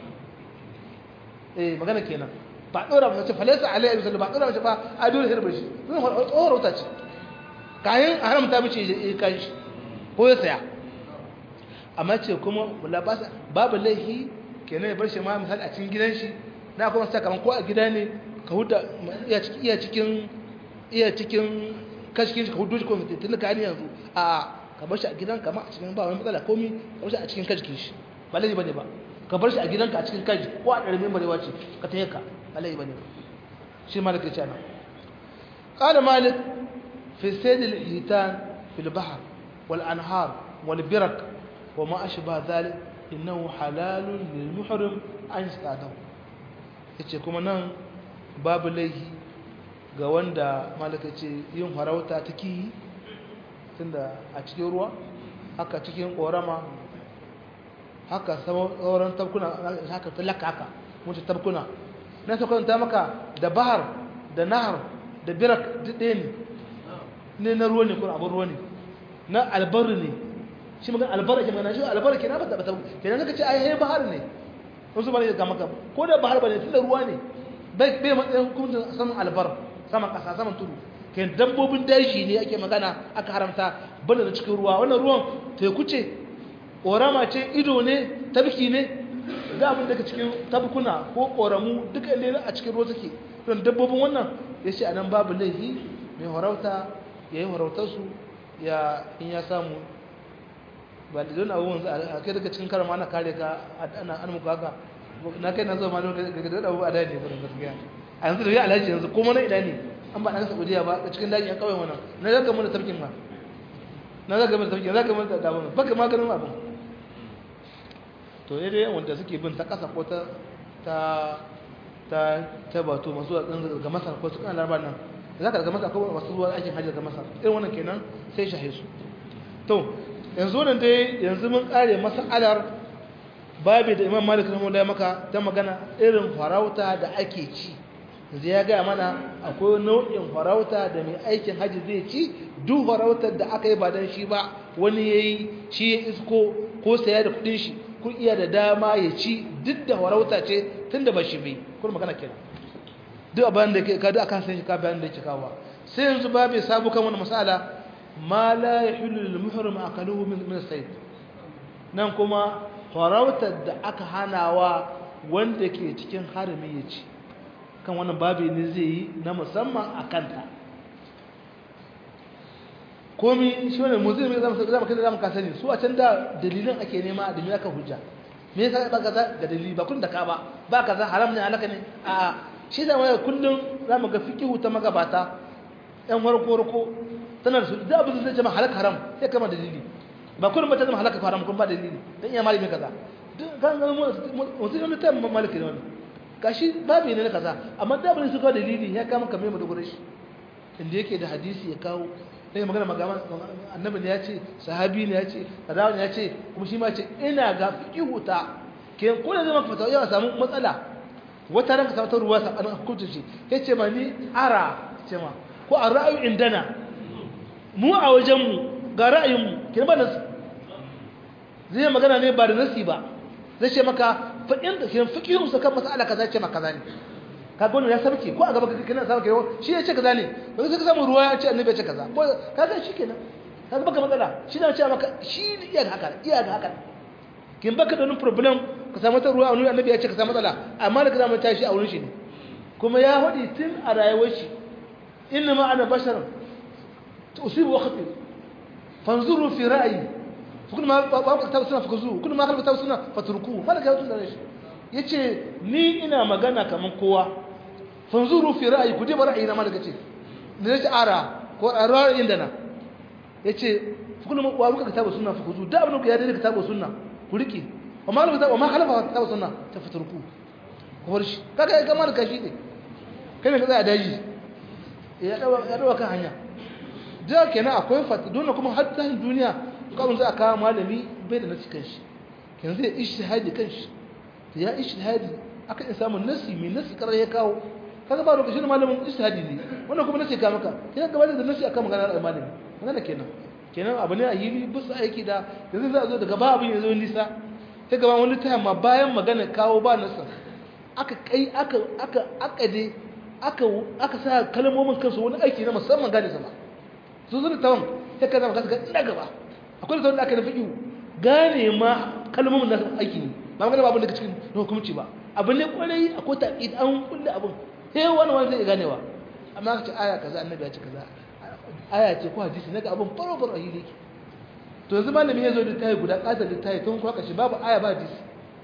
eh magana kenan ba dora ba ce falasa alaihi wasallam ba dora ba a dole hirbe shi sun harauta ce kayan haramta mishi ya kai shi ko ya saya amma ce kuma labasa babu laihi kenan ya bar shi ma misali a cikin gidan shi na kuma saka kaman ko a gida ne ka huda iya cikin iya cikin iya cikin kashin shi ka hudu shi ko tun ka ni yanzu a ka bar shi a gidan ka ma a cikin ba wani matsala komai ka bar shi a cikin kashin shi ba laifi bane ba ka bar shi a gidanka a cikin kaji ko a ɗarmin barewa ce ka ta yaka ba laifi bane shi malik ya ce ana qala malik fi sayd al-hitan fi al-bahr wal anhar wal birak wa ma ashba dhalik innahu halalun lil muhrim an yastadahu yace kuma nan babu laifi ga wanda malik ya ce yin harauta take tunda a cikin ruwa haka cikin korama haka sauran tabkuna haka talaka haka mutu tabkuna na so kwanta maka da bahar da nahar da birak duk ɗaya ne ne na ruwa ne kuma abin ruwa ne na albar ne shi magana albar ke magana shi albar ke na ba ta kenan kaka ce ai bahar ne wasu bane ga maka ko da bahar bane tunda ruwa ne bai bai matsayin hukuncin saman albar saman kasa saman tudu kai dabbobin dashi ne ake magana aka haramta banda da cikin ruwa wannan ruwan teku ce korama ce ido ne tabki ne ga abin da ke cikin tabkuna ko koramu duka inda a cikin ruwa suke don dabbobin wannan yace anan babu laifi mai harauta yayi harautar su ya in ya samu ba da don abubuwan a kai daga cikin karama ana kare ka ana an muku haka na kai na zo ma daga da abu a daji ne gurin gaskiya a yanzu da ya alhaji yanzu kuma na ina ne an ba na Saudiya ba cikin daji an kawai wannan na zaka mun da tafkin ma na zaka mun da tafkin zaka mun da damu baka ma ganin abin to ne dai wanda suke bin ta kasa ko ta ta ta ta bato masu ga Masar ko su kan Laraba nan zaka ga Masar ko masu zuwa aikin hajji ga Masar irin wannan kenan sai shahe su to yanzu nan dai yanzu mun kare mas'alar babu da Imam Malik rahimahullah maka ta magana irin farauta da ake ci yanzu ya ga mana akwai nau'in farauta da mai aikin haji zai ci duk farautar da aka yi ba dan shi ba wani yayi shi ya isko ko saya da kudin shi kun iya da dama ya ci duk da farauta ce tunda ba shi bai kun magana kenan duk abin da ka da aka san shi ka bayan da yake kawo sai yanzu babu sabu kan wannan mas'ala ma la yahillu lil muhrim akaluhu min min sayd nan kuma farautar da aka hanawa wanda ke cikin harami ya ci kan wannan babu ne zai yi na musamman a kanta komi shi wannan musulmi zamu zamu kai zamu ka sani su a can da dalilin ake nema da me aka hujja me yasa ba kaza ga dalili ba kun da ka ba ba kaza haram ne halaka ne a shi da waya kullum zamu ga fiqhu ta magabata yan farko farko tana da su da abin da zai ce halaka haram sai kama dalili ba kullum ba ta zama halaka haram kun ba dalili dan iya malami kaza kan ga mutum ne ta maliki ne wannan gashi babu ne na kaza amma da abin su ka dalili ya kama kame mu da gure shi inda yake da hadisi ya kawo sai magana magana annabi ne ya ce sahabi ne ya ce kadawa ne ya ce kuma shi ma ce ina ga fiqhu ta ke ko da zama fata ya samu matsala wata ranka ta ruwa sa an hukunta shi yace ma ni ara ce ma ko a ra'ayi indana mu a wajen mu ga ra'ayin mu kin ba nasu zai magana ne ba da nasi ba zai ce maka fa inda kin fiqhu sa kan mas'ala kaza ce maka kaza ne ka gona ya sabke ko a gaba kana sabke shi ya ce kaza ne ba sai ka samu ruwa ya ce annabi ya ce kaza ko kaga shikenan kaga baka matsala shi na ce maka shi iya ga haka iya ga haka kin baka da wani problem ka samu ta ruwa annabi annabi ya ce ka samu matsala amma da ka samu tashi a wurin shi ne kuma ya hadi tun a rayuwar shi inna ma ana bashar tusibu waqti fanzuru fi ra'yi kullu ma ba ka tabu suna fukuzu kullu ma ka tabu suna fatruku malaka ya tsare shi yace ni ina magana kaman kowa fanzuru fi ra'yi ku diba ra'ayi na ma daga ce ne ce ara ko ra'ayin da na yace kullu ma wa ka tabu suna fukuzu da abin da ya dace ka tabu sunna ku riki amma la wa ma khalafa tabu sunna ta fatruku ko bar shi kaga ga malaka shi ne kai ne ka tsaya daji ya dawa ya dawa kan hanya da kenan akwai fat dole kuma har ta duniya kawai za a kawo malami bai da nasi kanshi kenan zai ishtihadi kanshi ya ishtihadi aka in samu nasi mai nasi karar ya kawo kaga ba lokacin malamin ishtihadi ne wannan kuma nasi ka maka kenan gaba da nasi akan magana malami magana kenan kenan abu ne a yi bisa aiki da yanzu za a zo daga ba abin ya zo nisa sai gaba wani ta amma bayan magana kawo ba nasa aka kai aka aka akade aka aka sa kalmomin kansu wani aiki na musamman gane sama su zuwa tawon sai ka zama kaska ina gaba akwai da wanda aka nufi gane ma kalmomin nasu aiki ne ba magana babu daga cikin hukumci ba abin ne kwarai akwai taƙid an kulle abin sai wani wani zai ganewa amma ka ce aya kaza annabi ya ce kaza aya ce ko hadisi naga abin faro faro ahili yake to yanzu malami ya zo da tayi guda ƙasar da tayi tun kwaka shi babu aya ba hadisi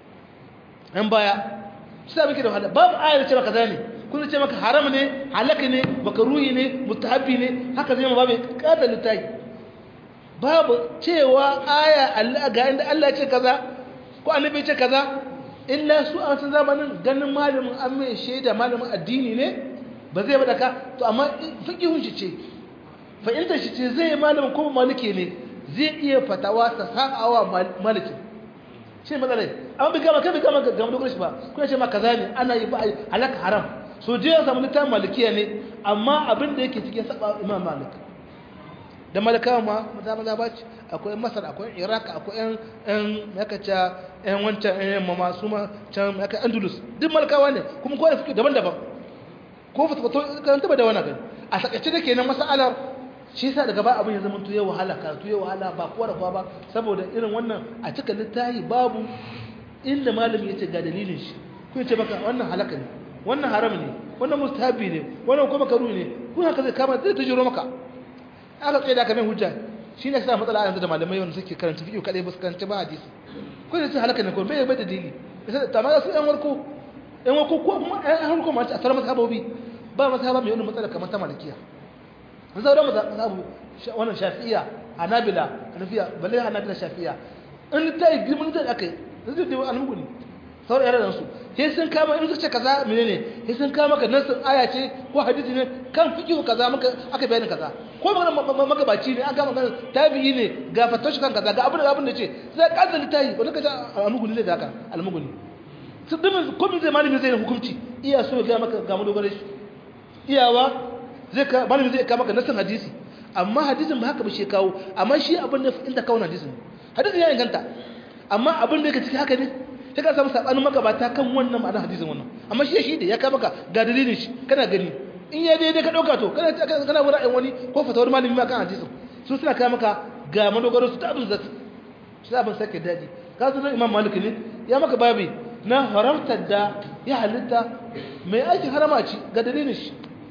an baya sai muke da wahala babu aya da ce maka kaza ne kun ce maka haram ne halaka ne makaruhi ne mustahabi ne haka zai ma babu ƙasar da tayi babu cewa aya Allah ga inda Allah ya ce kaza ko annabi ya ce kaza illa su a wancan zamanin ganin malamin an mai shaida malamin addini ne ba zai bada ka to amma fiqihun shi ce fa inda shi ce zai malamin ko maliki ne zai iya fatawa ta sa'awa maliki shi matsalai amma bi kama kai bi kama ga da shi ba kuna ce ma kaza ne ana yi ba halaka haram so je ya samu littafin malikiya ne amma abin da yake cikin saba imam malik da malakawa ma maza ba ce akwai masar akwai iraq akwai yan yan makaca yan wancan yan mama su ma can maka andalus duk malakawa ne kuma kowa suke daban-daban ko fatawa karanta ba da wani gani a takaice da kenan masalar shi yasa daga ba abin ya zama tuye wahala karatu ya wahala ba kowa da kowa ba saboda irin wannan a cika littafi babu inda malami yace ga dalilin shi ko yace baka wannan halaka ne wannan haram ne wannan mustahabi ne wannan kuma karu ne ko haka zai kama zai tujiro maka aka tsaye da aka mai hujja shi ne sa matsala yanzu da malamai wanda suke karanta fiqh kadai ba su karanta ba hadisi ko yace halaka ne ko bai bai da dalili sai ta ma su yan warko yan warko ko kuma yan harko ma a sarama sababi ba masaba mai wannan matsala kamar ta malikiya mun zaura mazhabu wannan shafi'iyya hanabila hanafiya balle hanabila shafi'iyya in ta yi girman da akai zai da almuguni sauran yaran su sai sun kama in suka ce kaza menene sai sun kama maka nasin aya ce ko hadisi ne kan fiqh kaza maka aka bayani kaza ko magana magabaci ne aka magana tabi'i ne ga fatashi kan kaza ga abin da abin da ce sai ka zanta tayi wanda kace almuguni ne da haka almuguni su dimin komai zai malami zai hukunci iya so ga maka ga madogare shi iyawa zai ka malami zai ka maka nasin hadisi amma hadisin ba haka ba shi kawo amma shi abin da inda kawo hadisin hadisin ya inganta amma abin da yake ciki haka ne sai ka samu sabanin magabata kan wannan ma'anar hadisin wannan amma shi shi da ya ka maka ga dalilin shi kana gani in ya daidai ka dauka to kana kana wani ra'ayin wani ko fatawar malami ma kan hadisin su suna ka maka ga madogaro su ta abin zati shi abin sake daji ka zo Imam Malik ne ya maka babi na haramtar da ya halitta mai aikin harama ci ga dalilin shi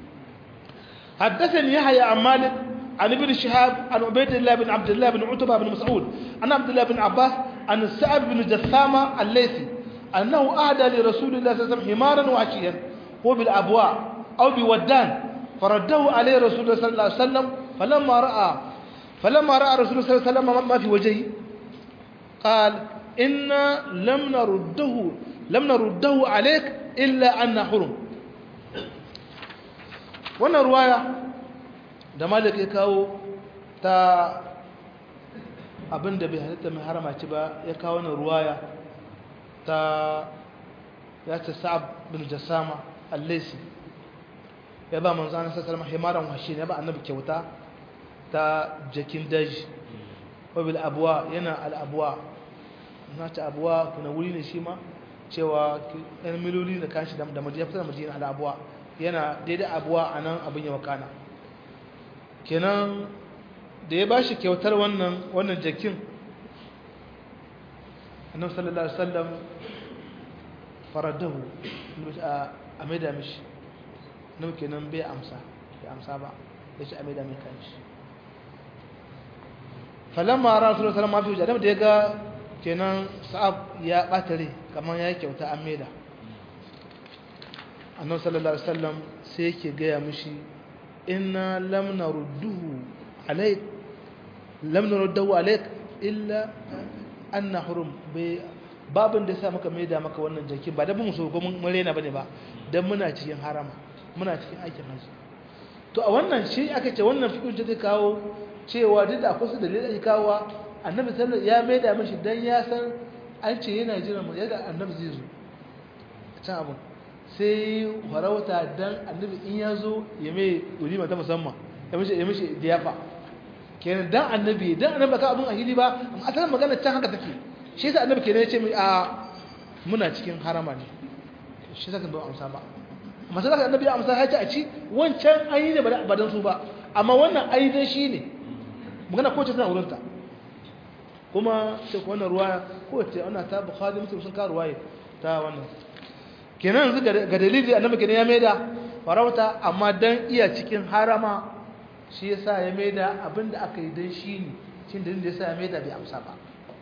حدثني يحيى عن مالك عن ابن شهاب عن عبيد الله بن عبد الله بن عتبة بن مسعود عن عبد الله بن عباس عن السعد بن جثامة الليثي أنه أهدى لرسول الله صلى الله عليه وسلم حمارا وحشيا هو بالأبواء أو بودان فرده عليه رسول الله صلى الله عليه وسلم فلما رأى فلما رأى رسول الله صلى الله عليه وسلم ما في وجهه قال إنا لم نرده لم نرده عليك إلا أن حرم wannan ruwaya da malik ya kawo ta abinda bai halitta mai harama ci ba ya kawo wannan ruwaya ta ya ce sa'ab bin jassama al-laysi ya ba manzo Allah sallallahu alaihi wasallam himaran washi ne ba annabi kyauta ta jakin daji wabil abwa yana al abwa na ta abwa kuna wuri ne shi ma cewa ɗan miloli da kanshi da madina fitar madina al abwa yana daidai abuwa a nan abin ya wakana kenan da ya ba shi kyautar wannan wannan jakin annabi sallallahu alaihi wasallam faradahu a maida mishi nan kenan bai amsa bai amsa ba ya ce a maida mai kanshi falamma rasulullah sallallahu alaihi wasallam da ya ga kenan sa'ab ya batare kamar ya kyauta an maida annabi sallallahu alaihi wasallam sai yake gaya mishi inna lam narudduhu alayk lam narudduhu alayk illa anna hurum bai babin da yasa maka maida maka wannan jaki ba da mun so ko mun rena bane ba dan muna cikin harama muna cikin aikin haji to a wannan shi aka ce wannan fiqh da zai kawo cewa duk da akwai su dalilai da kawo annabi sallallahu ya maida mishi dan ya san an ce yana jira mu yadda annabi zai zo ta abu sai farauta dan annabi in ya zo ya mai ulima ta musamman ya mishi ya mishi diyafa kenan dan annabi dan annabi ka abun ahili ba amma asalin magana can haka take shi yasa annabi kenan ya ce mai a muna cikin harama ne shi yasa kan ba amsa ba amma sai annabi ya amsa ya ce a ci wancan ayi ne ba dan su ba amma wannan ayi dan shi ne magana ko ce tana wurin ta kuma sai ko wannan ruwaya ko ce wannan ta bukhari muslim sun ka ruwaya ta wannan kenan yanzu ga dalili annabi kenan ya maida farauta amma dan iya cikin harama shi yasa ya maida abinda aka yi dan shi ne shin dalilin da yasa ya maida bai amsa ba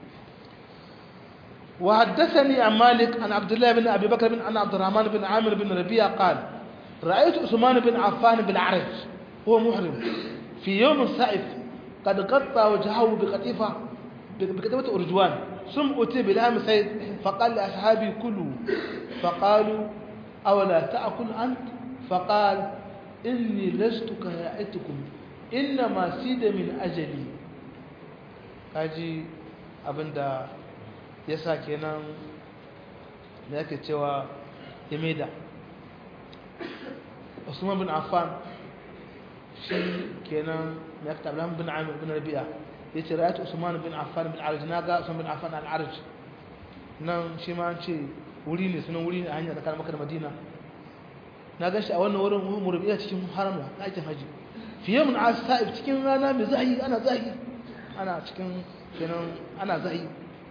wa haddathani an malik an abdullah ibn abi bakr bin an abdurrahman bin amir bin rabi'a qala ra'aytu usman bin affan bin araj huwa muhrim fi yawm sa'if qad qatta wajhahu bi qatifa bi qatifa urjuwan ثم أتي بلام سيد فقال لأصحابي كلوا فقالوا أولا تأكل أنت فقال إني لست كهيئتكم إنما سيد من أجلي kaji abinda ya sa kenan da yake cewa ya maida Usman bin Affan shi kenan ya ka tablan bin amir bin rabi'a ya ce ra'aytu usman bin affan bin arj na ga usman bin affan al-arj nan shi ma an ce wuri ne sunan wuri ne a hanyar tsakanin makka da madina na ga shi a wannan wurin murbiya cikin haram da aikin haji fiye mun asa'ib cikin rana mai zahi ana zahi ana cikin kenan ana zahi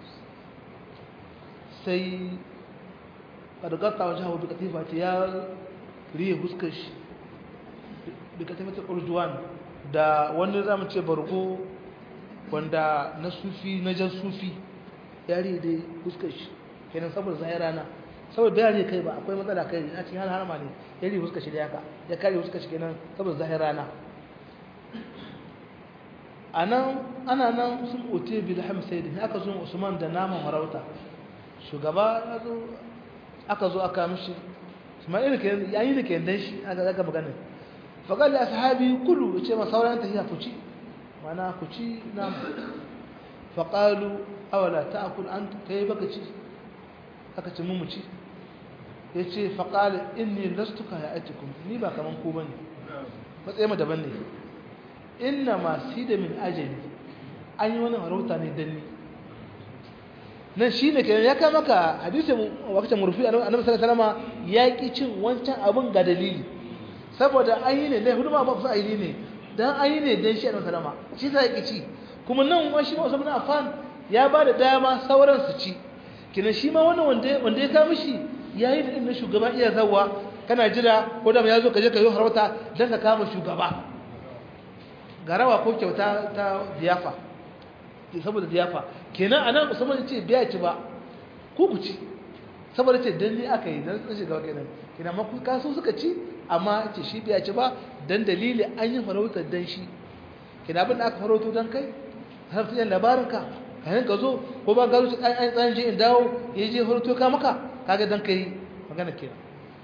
sai ƙarƙarta wajen hau duka tifa ta ya riye huskar shi duka tifa ta ƙurjuwan da wani zamu ce bargo wanda na sufi na jan sufi ya riye dai huskar shi kenan saboda zahir rana saboda ya riye kai ba akwai matsala kai a cikin harama ne ya riye huskar shi da yaka ya kare huskar shi kenan saboda zahir rana a nan ana nan sun ote bilham sai da aka zo usman da naman harauta shugaba ya zo aka zo aka mishi ismail ke yayi da ke dan shi aka zaka magana fa qala ashabi kullu ce ma sauran ta hiya kuci mana kuci nama fa qalu awala ta'kul anta kai baka ci aka ce mu mu ci yace fa qala inni lastu ka ya'atikum ni ba kaman ku bane matsayin mu daban ne inna ma sida min ajali an yi wani harauta ne dan ni nan shi ne kenan ya kama ka hadisin wakacin murfi annabi sallallahu alaihi wasallam ya ki cin wancan abun ga dalili saboda an yi ne dai huduma ba fa'ili ne dan an yi ne dan shi annabi sallallahu alaihi wasallam shi sai ya ki ci kuma nan wani shi Usman bin Affan ya ba da dama sauran su ci kenan shi ma wannan wanda wanda ya ka mishi yayi da inda shugaba iya zawa kana jira ko da ya zo ka je ka yi harauta dan ka kama shugaba garawa ko kyauta ta diyafa saboda diyafa kenan anan Usman ce biya ci ba ku ku ci saboda ce dan ne aka yi dan sun shiga kenan kenan ma ku kaso suka ci amma ce shi biya ci ba dan dalili an yi farautar dan shi kenan abin da aka farauto dan kai har sai labarin ka kayan ka zo ko ba garo ci an tsan je in dawo ya je farauto ka maka kaga dan kai magana kenan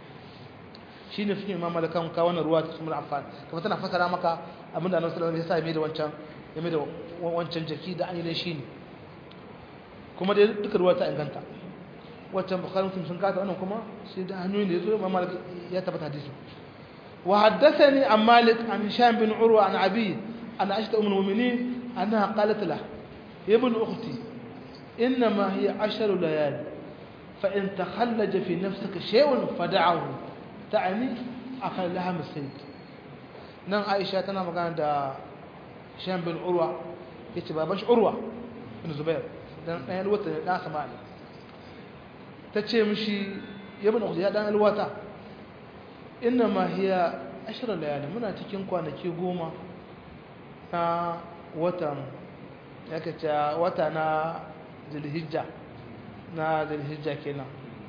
shine fiye Imam Malik kan ka wannan ruwa ta Usman Affan kuma tana fasara maka abinda Annabi sallallahu alaihi wasallam ya sa mai da wancan ya mai da wancan jaki da an yi da shi ne kuma dai duka ruwa ta inganta wancan bukhari muslim sun kata wannan kuma sai da hanyoyin da yazo Imam Malik ya tabbata hadisi wa haddathani an Malik an Hisham bin Urwa an Abi an Aisha ummul mu'minin annaha qalat lahu ibn ukhti inma hiya ashru layal fa in takhallaja fi nafsika shay'un fad'ahu ta'ani akal laham as-sayd nan Aisha tana magana da Hisham bin Urwa yace baban shi Urwa bin Zubair dan dan alwata da sama ne tace mishi ibn ukhti ya dan alwata inma hiya ashra layali muna cikin kwanaki goma na watan yake ta wata na Zulhijja na Zulhijja kenan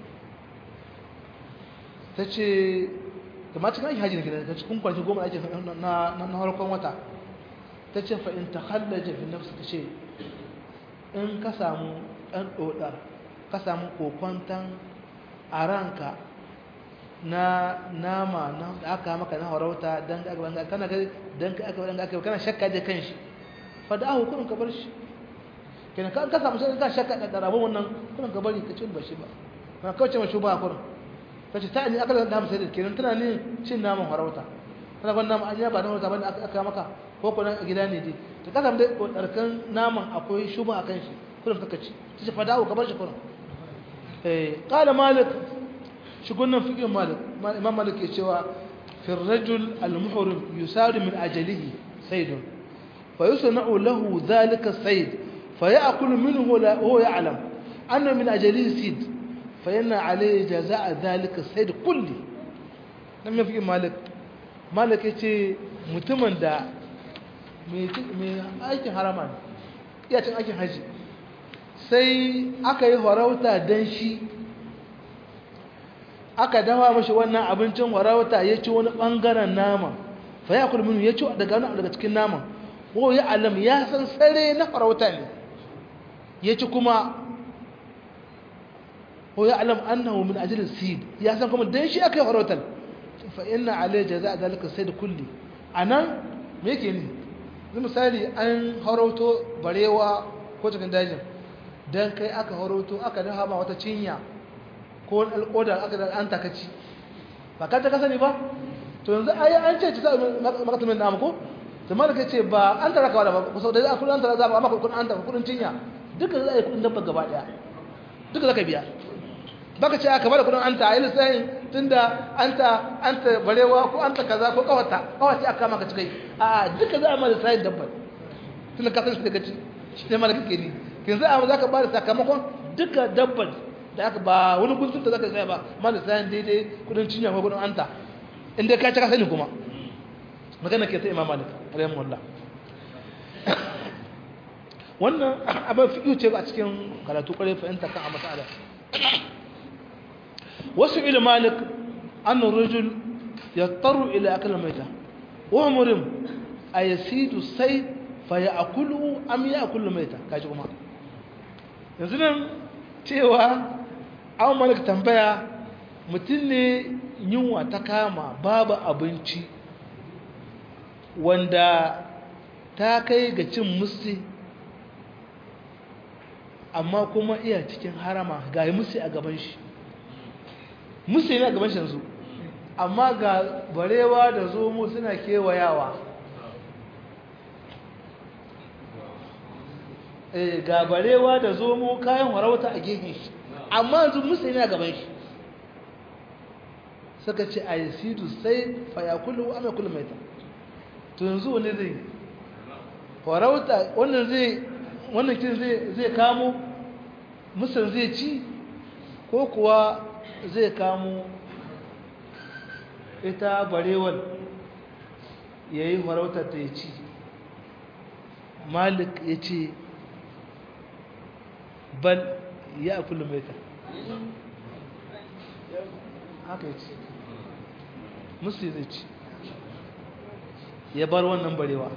tace kuma cikin haji ne kenan cikin kwanaki goma ake na na harkon wata tace fa in takhallaja fi nafsika shay in ka samu ɗan ɗoɗar ka samu kokwantan a ranka na nama da aka maka na harauta don ka aka kana ga don ka aka aka kana shakka da kanshi fa da ahu kurin ka bar shi kenan ka samu sai ka shakka da rabon wannan kurin ka bari ka cin bashi ba ba kauce ma shuba kurin kace ta ni aka da hamsa da kenan tana ne cin naman harauta kana ban naman anya ba da harauta bane aka maka ko ko nan a gida ne dai ta kasam dai kodarkan naman akwai shuba akan shi kullum kaka ci sai fa dawo ka bar shi kullum eh qala malik shi gunnan fiqh malik imam malik ya cewa fi ar-rajul al-muhrim yusad min ajalihi sayd fa yusna'u lahu dhalika sayd fa ya'kulu minhu la huwa ya'lam anna min ajalihi sayd fa yana alayhi jazaa dhalika sayd kulli nan ya fiqh malik malik ya ce mutumin da mai aikin harama ne iya cin aikin haji sai aka yi harauta don shi aka dawa mashi wannan abincin harauta ya ci wani ɓangaren nama fa ya kulminu ya ci daga wani daga cikin naman ko ya alam ya san tsare na harauta ne ya ci kuma ko ya alam annahu min ajli sid ya san kuma dan shi aka yi harautar fa inna alayhi jazaa dalika sayd kulli anan me yake ni zai misali an harauto barewa ko cikin dajin don kai aka harauto aka dafa ma wata cinya ko wani alƙodar aka da an takaci ba ka ta kasa ne ba to yanzu ai an ce ci sa makatamin namu ko to malaka ce ba an tara kawai ba kusa da kudin an tara za ba amma kudin an tara kudin cinya duka za a yi kudin dabba gaba daya duka za ka biya baka ce aka bada kudin anta ayi lissahin tunda anta anta barewa ko anta kaza ko kawata kawata aka maka cikai a duka za a ma lissahin dabba tunda ka san shi daga ci shi ne malaka ke ni kin za a za ka bada sakamakon duka dabba da aka ba wani guntun da zaka sai ba ma lissahin daidai kudin cinya ko kudin anta inda ka ci ka sani kuma magana ke ta Imam Malik rahimahullah wannan abin fiƙi ce a cikin karatu ƙwarai fahimta kan a matsala wasu ila malik annan rajul ya taru ila akal maita wa murim a yasidu sai fa ya akulu am ya akulu maita kaji kuma yanzu nan cewa an malik tambaya mutum ne yunwa ta kama babu abinci wanda ta kai ga cin musti amma kuma iya cikin harama ga yi musu a gaban shi musu ne a gaban shi yanzu amma ga barewa da zomo suna kewayawa eh ga barewa da zomo kayan warauta a gefen shi amma yanzu musu ne a gaban shi suka ce a yasidu sai fayakulu amma kullu maita to yanzu wani zai warauta wannan zai wannan kin zai zai kamo musan zai ci ko kuwa zai kamo ita barewal yayi farautar ta ci malik yace bal ya akulu maita haka yace musu zai ci ya bar wannan barewa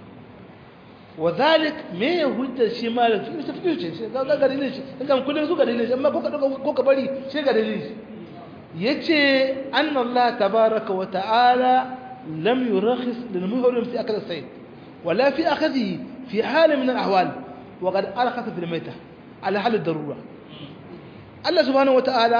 وذلك ما يهود شي مال في تفكير شي ga dalilin shi in kan kullun su ga dalilin shi amma ko ka ko ka bari shi ga dalilin shi yace anna Allah tabaaraka wa ta'ala lam yurakhis lil muhrim fi akl as-sayd wala fi akhadhihi fi hal min al-ahwal wa qad arkhasa fi al-maytah ala hal ad-darura Allah subhanahu wa ta'ala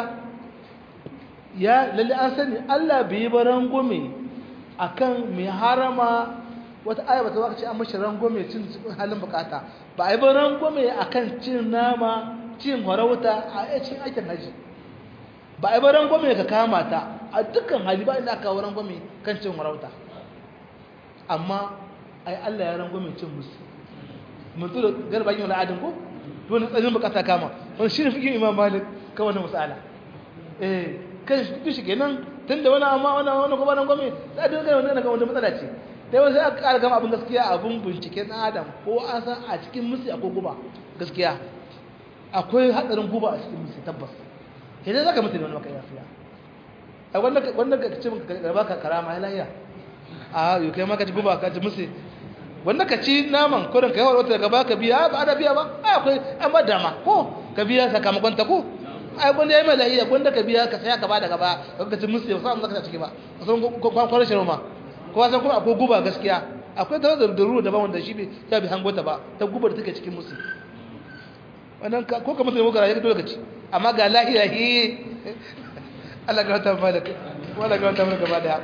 ya lalle an sani Allah bai baran gome akan mai harama wata aya bata baka ce an mashi rangwame cin halin bukata ba a yi ba rangwame a kan cin nama cin harauta a cikin aikin haji ba a yi ba rangwame ka kama ta a dukkan hali ba inda aka kawo rangwame kan cin harauta amma ai Allah ya rangwame cin musu mutu da garba yin al'adun ko to wani tsanin bukata kama wani shi ne fikin Imam Malik ka wani masala eh kan shi kenan tunda wani amma wani wani ko ba rangwame da dinga wani wani matsala ce sai wasu aka ƙara gama abin gaskiya abin binciken ɗan adam ko an san a cikin musu akwai guba gaskiya akwai haɗarin guba a cikin musu tabbas sai dai za ka mutu da wani maka yafiya a wanda ka ce ka baka karama ya lahiya a yau kai maka ci guba ka ci musu wanda ka ci naman kodin ka yawar wata daga ba ka biya ba a biya ba a akwai an ba dama ko ka biya sakamakon ta ko a wanda ya yi mai lahiya wanda ka biya ka saya ka ba daga ba ka ci musu ya sa amma zaka ciki ba a san kwanar shi roma kowa san kuma akwai guba gaskiya akwai ta da ruwa daban wanda shi ya bi hangota ba ta guba da take cikin musu wannan ko kamar sai mugara ya dole ka ci amma ga lahiya hi Allah ga ta malaka wala ga ta malaka ba da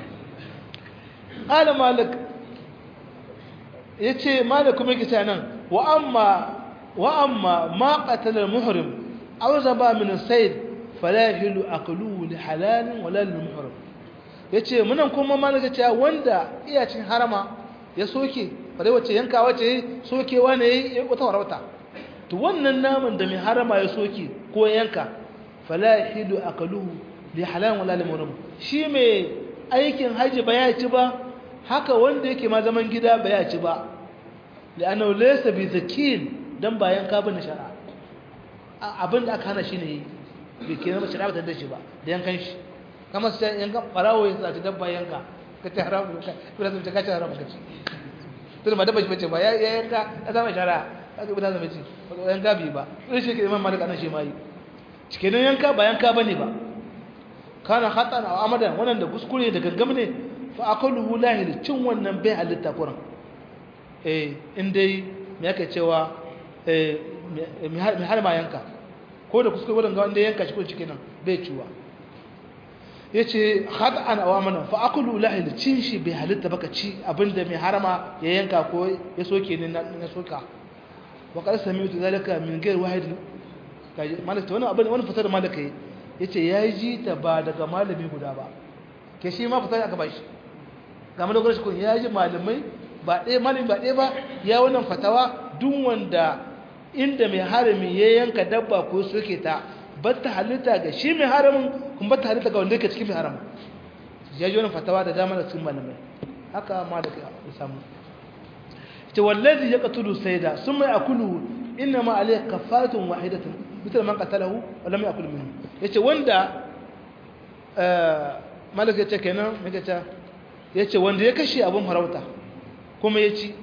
ala malik yace malik kuma yake nan wa amma wa amma ma qatala al-muhrim aw zaba min as-sayd fala yahilu aqluhu li halal wala lil muhrim yace munan kuma malaka cewa wanda iya cin harama ya soke bare wace yanka wace sokewa ne yayi wata warauta to wannan naman da mai harama ya soke ko yanka fala yahilu aqluhu li halal wala lil muhrim shi mai aikin haji ba ya ci ba haka wanda yake ma zaman gida ba ya ci ba la'annahu laysa bi zakin dan ba yanka bane shari'a abinda aka hana shi ne bai kenan ba shari'a ba ta da shi ba da yankan shi kamar sai yankan barawo ya tsaci dabba yanka ka ta haramu ka kula da ka ta haramu ka ci to ba dabba shi bace ba ya yanka ka zama shari'a kaga ba ta zama ci yanka bi ba sai shi ke Imam Malik anan shi mai cikin yanka ba yanka bane ba kana khatan aw amadan wannan da kuskure da gangam ne fa akaluhu lahil cin wannan bai halitta kuran eh indai me yake cewa eh mi har ma yanka ko da kuskure wannan ga wanda yanka shi ko cikin nan bai ciwa yace khata'an aw amana fa akulu lahil cin shi bai halitta baka ci abinda mai harama ya yanka ko ya soke ne na soka wa qad sami'tu zalika min ghayr wahid kaje malaka wannan abin wannan fitar malaka yace yayi ji ta ba daga malami guda ba ke shi ma fitar aka bashi ga malaka shi ko yayi ji malamai ba ɗaya malami ba ɗaya ba ya wannan fatawa duk wanda inda mai harami ya yanka dabba ko soke ta batta halitta ga shi mai haramin kuma batta halitta ga wanda yake cikin mai haramin ya ji wannan fatawa da dama da cikin malamai haka malaka ya samu ce wallazi yaqtulu sayda summa yakulu inma alayhi kafaratun wahidatun mithla man qatalahu wa lam yakul minhu yace wanda eh malaka yace kenan me kace yace wanda ya kashe abun farauta kuma ya ci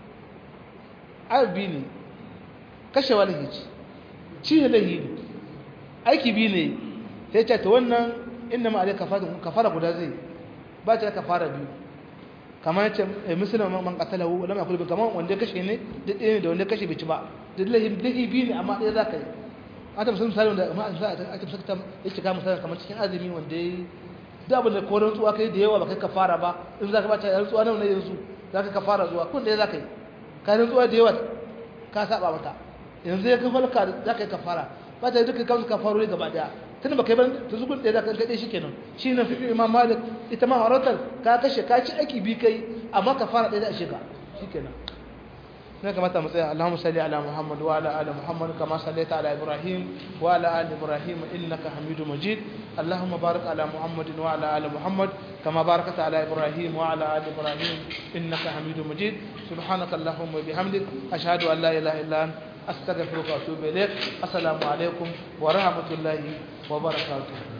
arbi ne kashe walahi ci ci lahi ne aiki bi ne sai ce ta wannan inda ma alaika kafara guda zai ba ta kafara biyu kamar yace musulman man qatalahu wala ma kullu kamar wanda ya kashe ne da ɗaya ne da wanda ya kashe bai ci ba da lahi dahi bi ne amma ɗaya zaka yi ata musulman misali wanda amma za a ake sakta yake ka misali kamar cikin azumi wanda yayi da abin da koran tsuwa kai da yawa ba kai kafara ba in zaka ba ta rantsuwa nan ne yanzu zaka kafara zuwa kun da zaka yi ka rantsuwa da yawa ka saba mata yanzu ya kafalka zaka yi kafara ba ta duka kan kafarori gaba daya tun ba kai ban to zukun da zaka kade shikenan shi ne fiqh imam malik ita ma haratar ka kashe ka ci aiki bi kai amma kafara ɗaya da shiga shikenan ne kamata mu tsaya Allahumma salli ala Muhammad wa ala ali Muhammad kama sallaita ala Ibrahim wa ala ali Ibrahim innaka Hamidum Majid Allahumma barik ala Muhammad wa ala ali Muhammad kama barakta ala Ibrahim wa ala ali Ibrahim innaka Hamidum Majid subhanaka Allahumma bihamdik ashhadu an la ilaha illa anta astaghfiruka wa atubu ilaik assalamu alaikum wa rahmatullahi wa barakatuh